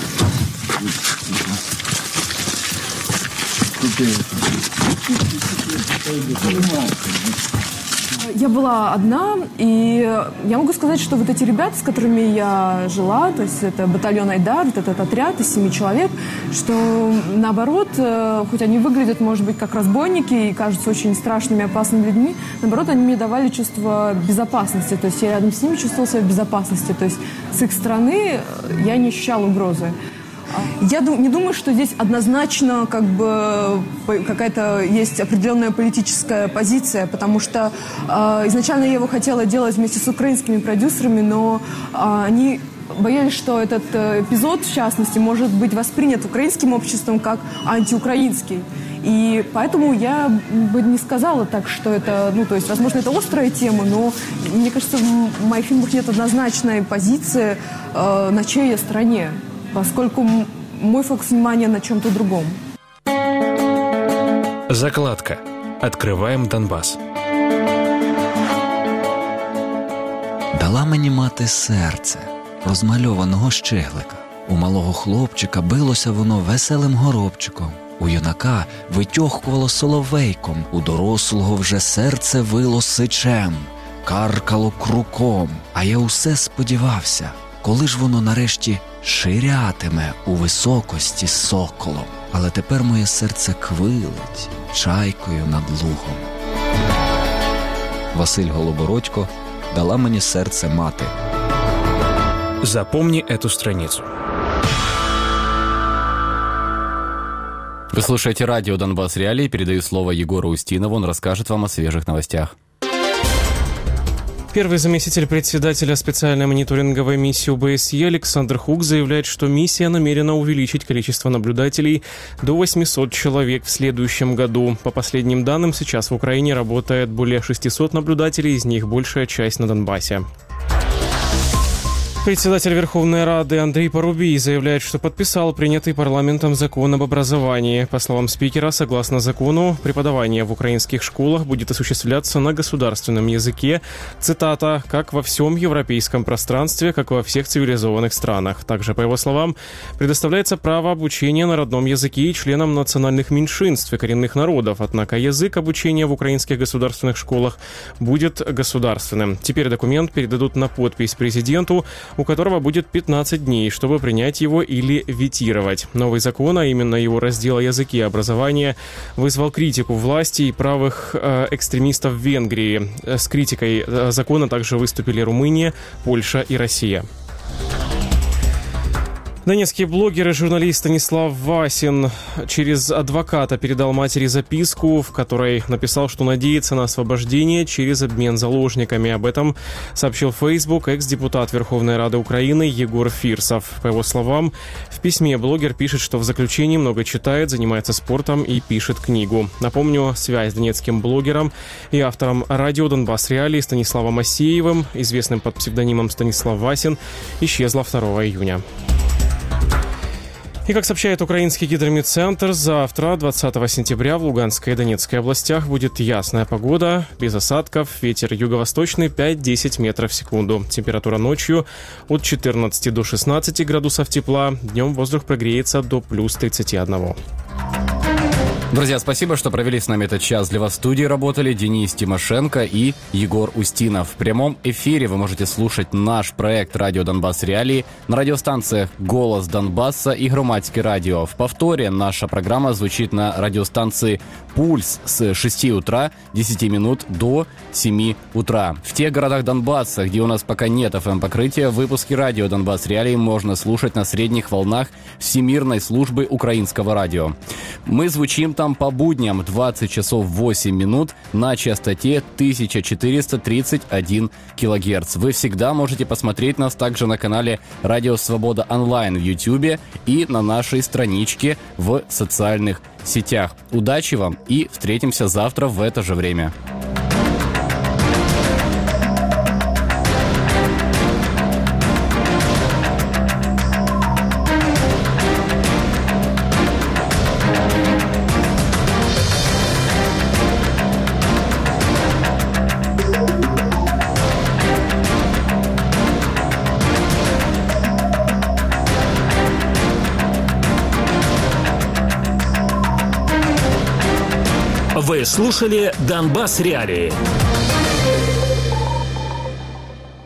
Я была одна, и я могу сказать, что вот эти ребята, с которыми я жила, то есть это батальон Айдар, вот этот отряд из семи человек, что наоборот, хоть они выглядят, может быть, как разбойники и кажутся очень страшными, опасными людьми, наоборот, они мне давали чувство безопасности, то есть я рядом с ними чувствовала себя в безопасности, то есть с их стороны я не ощущала угрозы. Я не думаю, что здесь однозначно как бы какая-то есть определенная политическая позиция, потому что э, изначально я его хотела делать вместе с украинскими продюсерами, но э, они боялись, что этот эпизод, в частности, может быть воспринят украинским обществом как антиукраинский. И поэтому я бы не сказала так, что это, ну, то есть, возможно, это острая тема, но мне кажется, в моих фильмах нет однозначной позиции, э, на чьей я стороне, поскольку мой фокус внимания на чем-то другом. Закладка. Откриваємо Донбас. Дала мені мати серце розмальованого щеглика. У малого хлопчика билося воно веселим горобчиком. У юнака витьохкувало соловейком. У дорослого вже серце вило сичем, каркало круком. А я усе сподівався, коли ж воно нарешті ширятиме у високості соколом. Але тепер моє серце квилить чайкою над лугом. Василь Голобородько. Дала мені серце мати. Запомни эту страницу. Вы слушаете радио «Донбасс Реалии». Передаю слово Егору Устинову. Он расскажет вам о свежих новостях. Первый заместитель председателя специальной мониторинговой миссии о бэ эс е Александр Хук заявляет, что миссия намерена увеличить количество наблюдателей до восьмисот человек в следующем году. По последним данным, сейчас в Украине работает более шестисот наблюдателей, из них большая часть на Донбассе. Председатель Верховной Рады Андрей Парубий заявляет, что подписал принятый парламентом закон об образовании. По словам спикера, согласно закону, преподавание в украинских школах будет осуществляться на государственном языке, цитата, «как во всем европейском пространстве, как во всех цивилизованных странах». Также, по его словам, предоставляется право обучения на родном языке и членам национальных меньшинств и коренных народов, однако язык обучения в украинских государственных школах будет государственным. Теперь документ передадут на подпись президенту, у которого будет пятнадцать дней, чтобы принять его или ветировать. Новый закон, а именно его раздел о языке образования, вызвал критику власти и правых э, экстремистов в Венгрии. С критикой э, закона также выступили Румыния, Польша и Россия. Донецкий блогер и журналист Станислав Васин через адвоката передал матери записку, в которой написал, что надеется на освобождение через обмен заложниками. Об этом сообщил в Facebook экс-депутат Верховной Рады Украины Егор Фирсов. По его словам, в письме блогер пишет, что в заключении много читает, занимается спортом и пишет книгу. Напомню, связь с донецким блогером и автором радио «Донбасс Реалии» Станиславом Асеевым, известным под псевдонимом Станислав Васин, исчезла второго июня. И, как сообщает украинский гидрометцентр, завтра, двадцатого сентября, в Луганской и Донецкой областях будет ясная погода, без осадков, ветер юго-восточный пять-десять метров в секунду. Температура ночью от четырнадцати до шестнадцати градусов тепла, днем воздух прогреется до плюс тридцати одного. Друзья, спасибо, что провели с нами этот час. Для вас в студии работали Денис Тимошенко и Егор Устинов. В прямом эфире вы можете слушать наш проект «Радио Донбасс Реалии» на радиостанциях «Голос Донбасса» и «Громадское радио». В повторе наша программа звучит на радиостанции «Пульс» с шести утра, десяти минут до семи утра. В тех городах Донбасса, где у нас пока нет эф эм-покрытия, выпуски «Радио Донбасс Реалии» можно слушать на средних волнах Всемирной службы украинского радио. Мы звучим там по будням двадцать часов восемь минут на частоте тысяча четыреста тридцать один килогерц. Вы всегда можете посмотреть нас также на канале «Радио Свобода онлайн» в Ютьюбе и на нашей страничке в социальных сетях. Удачи вам и встретимся завтра в это же время. Вы слушали «Донбасс Реалии».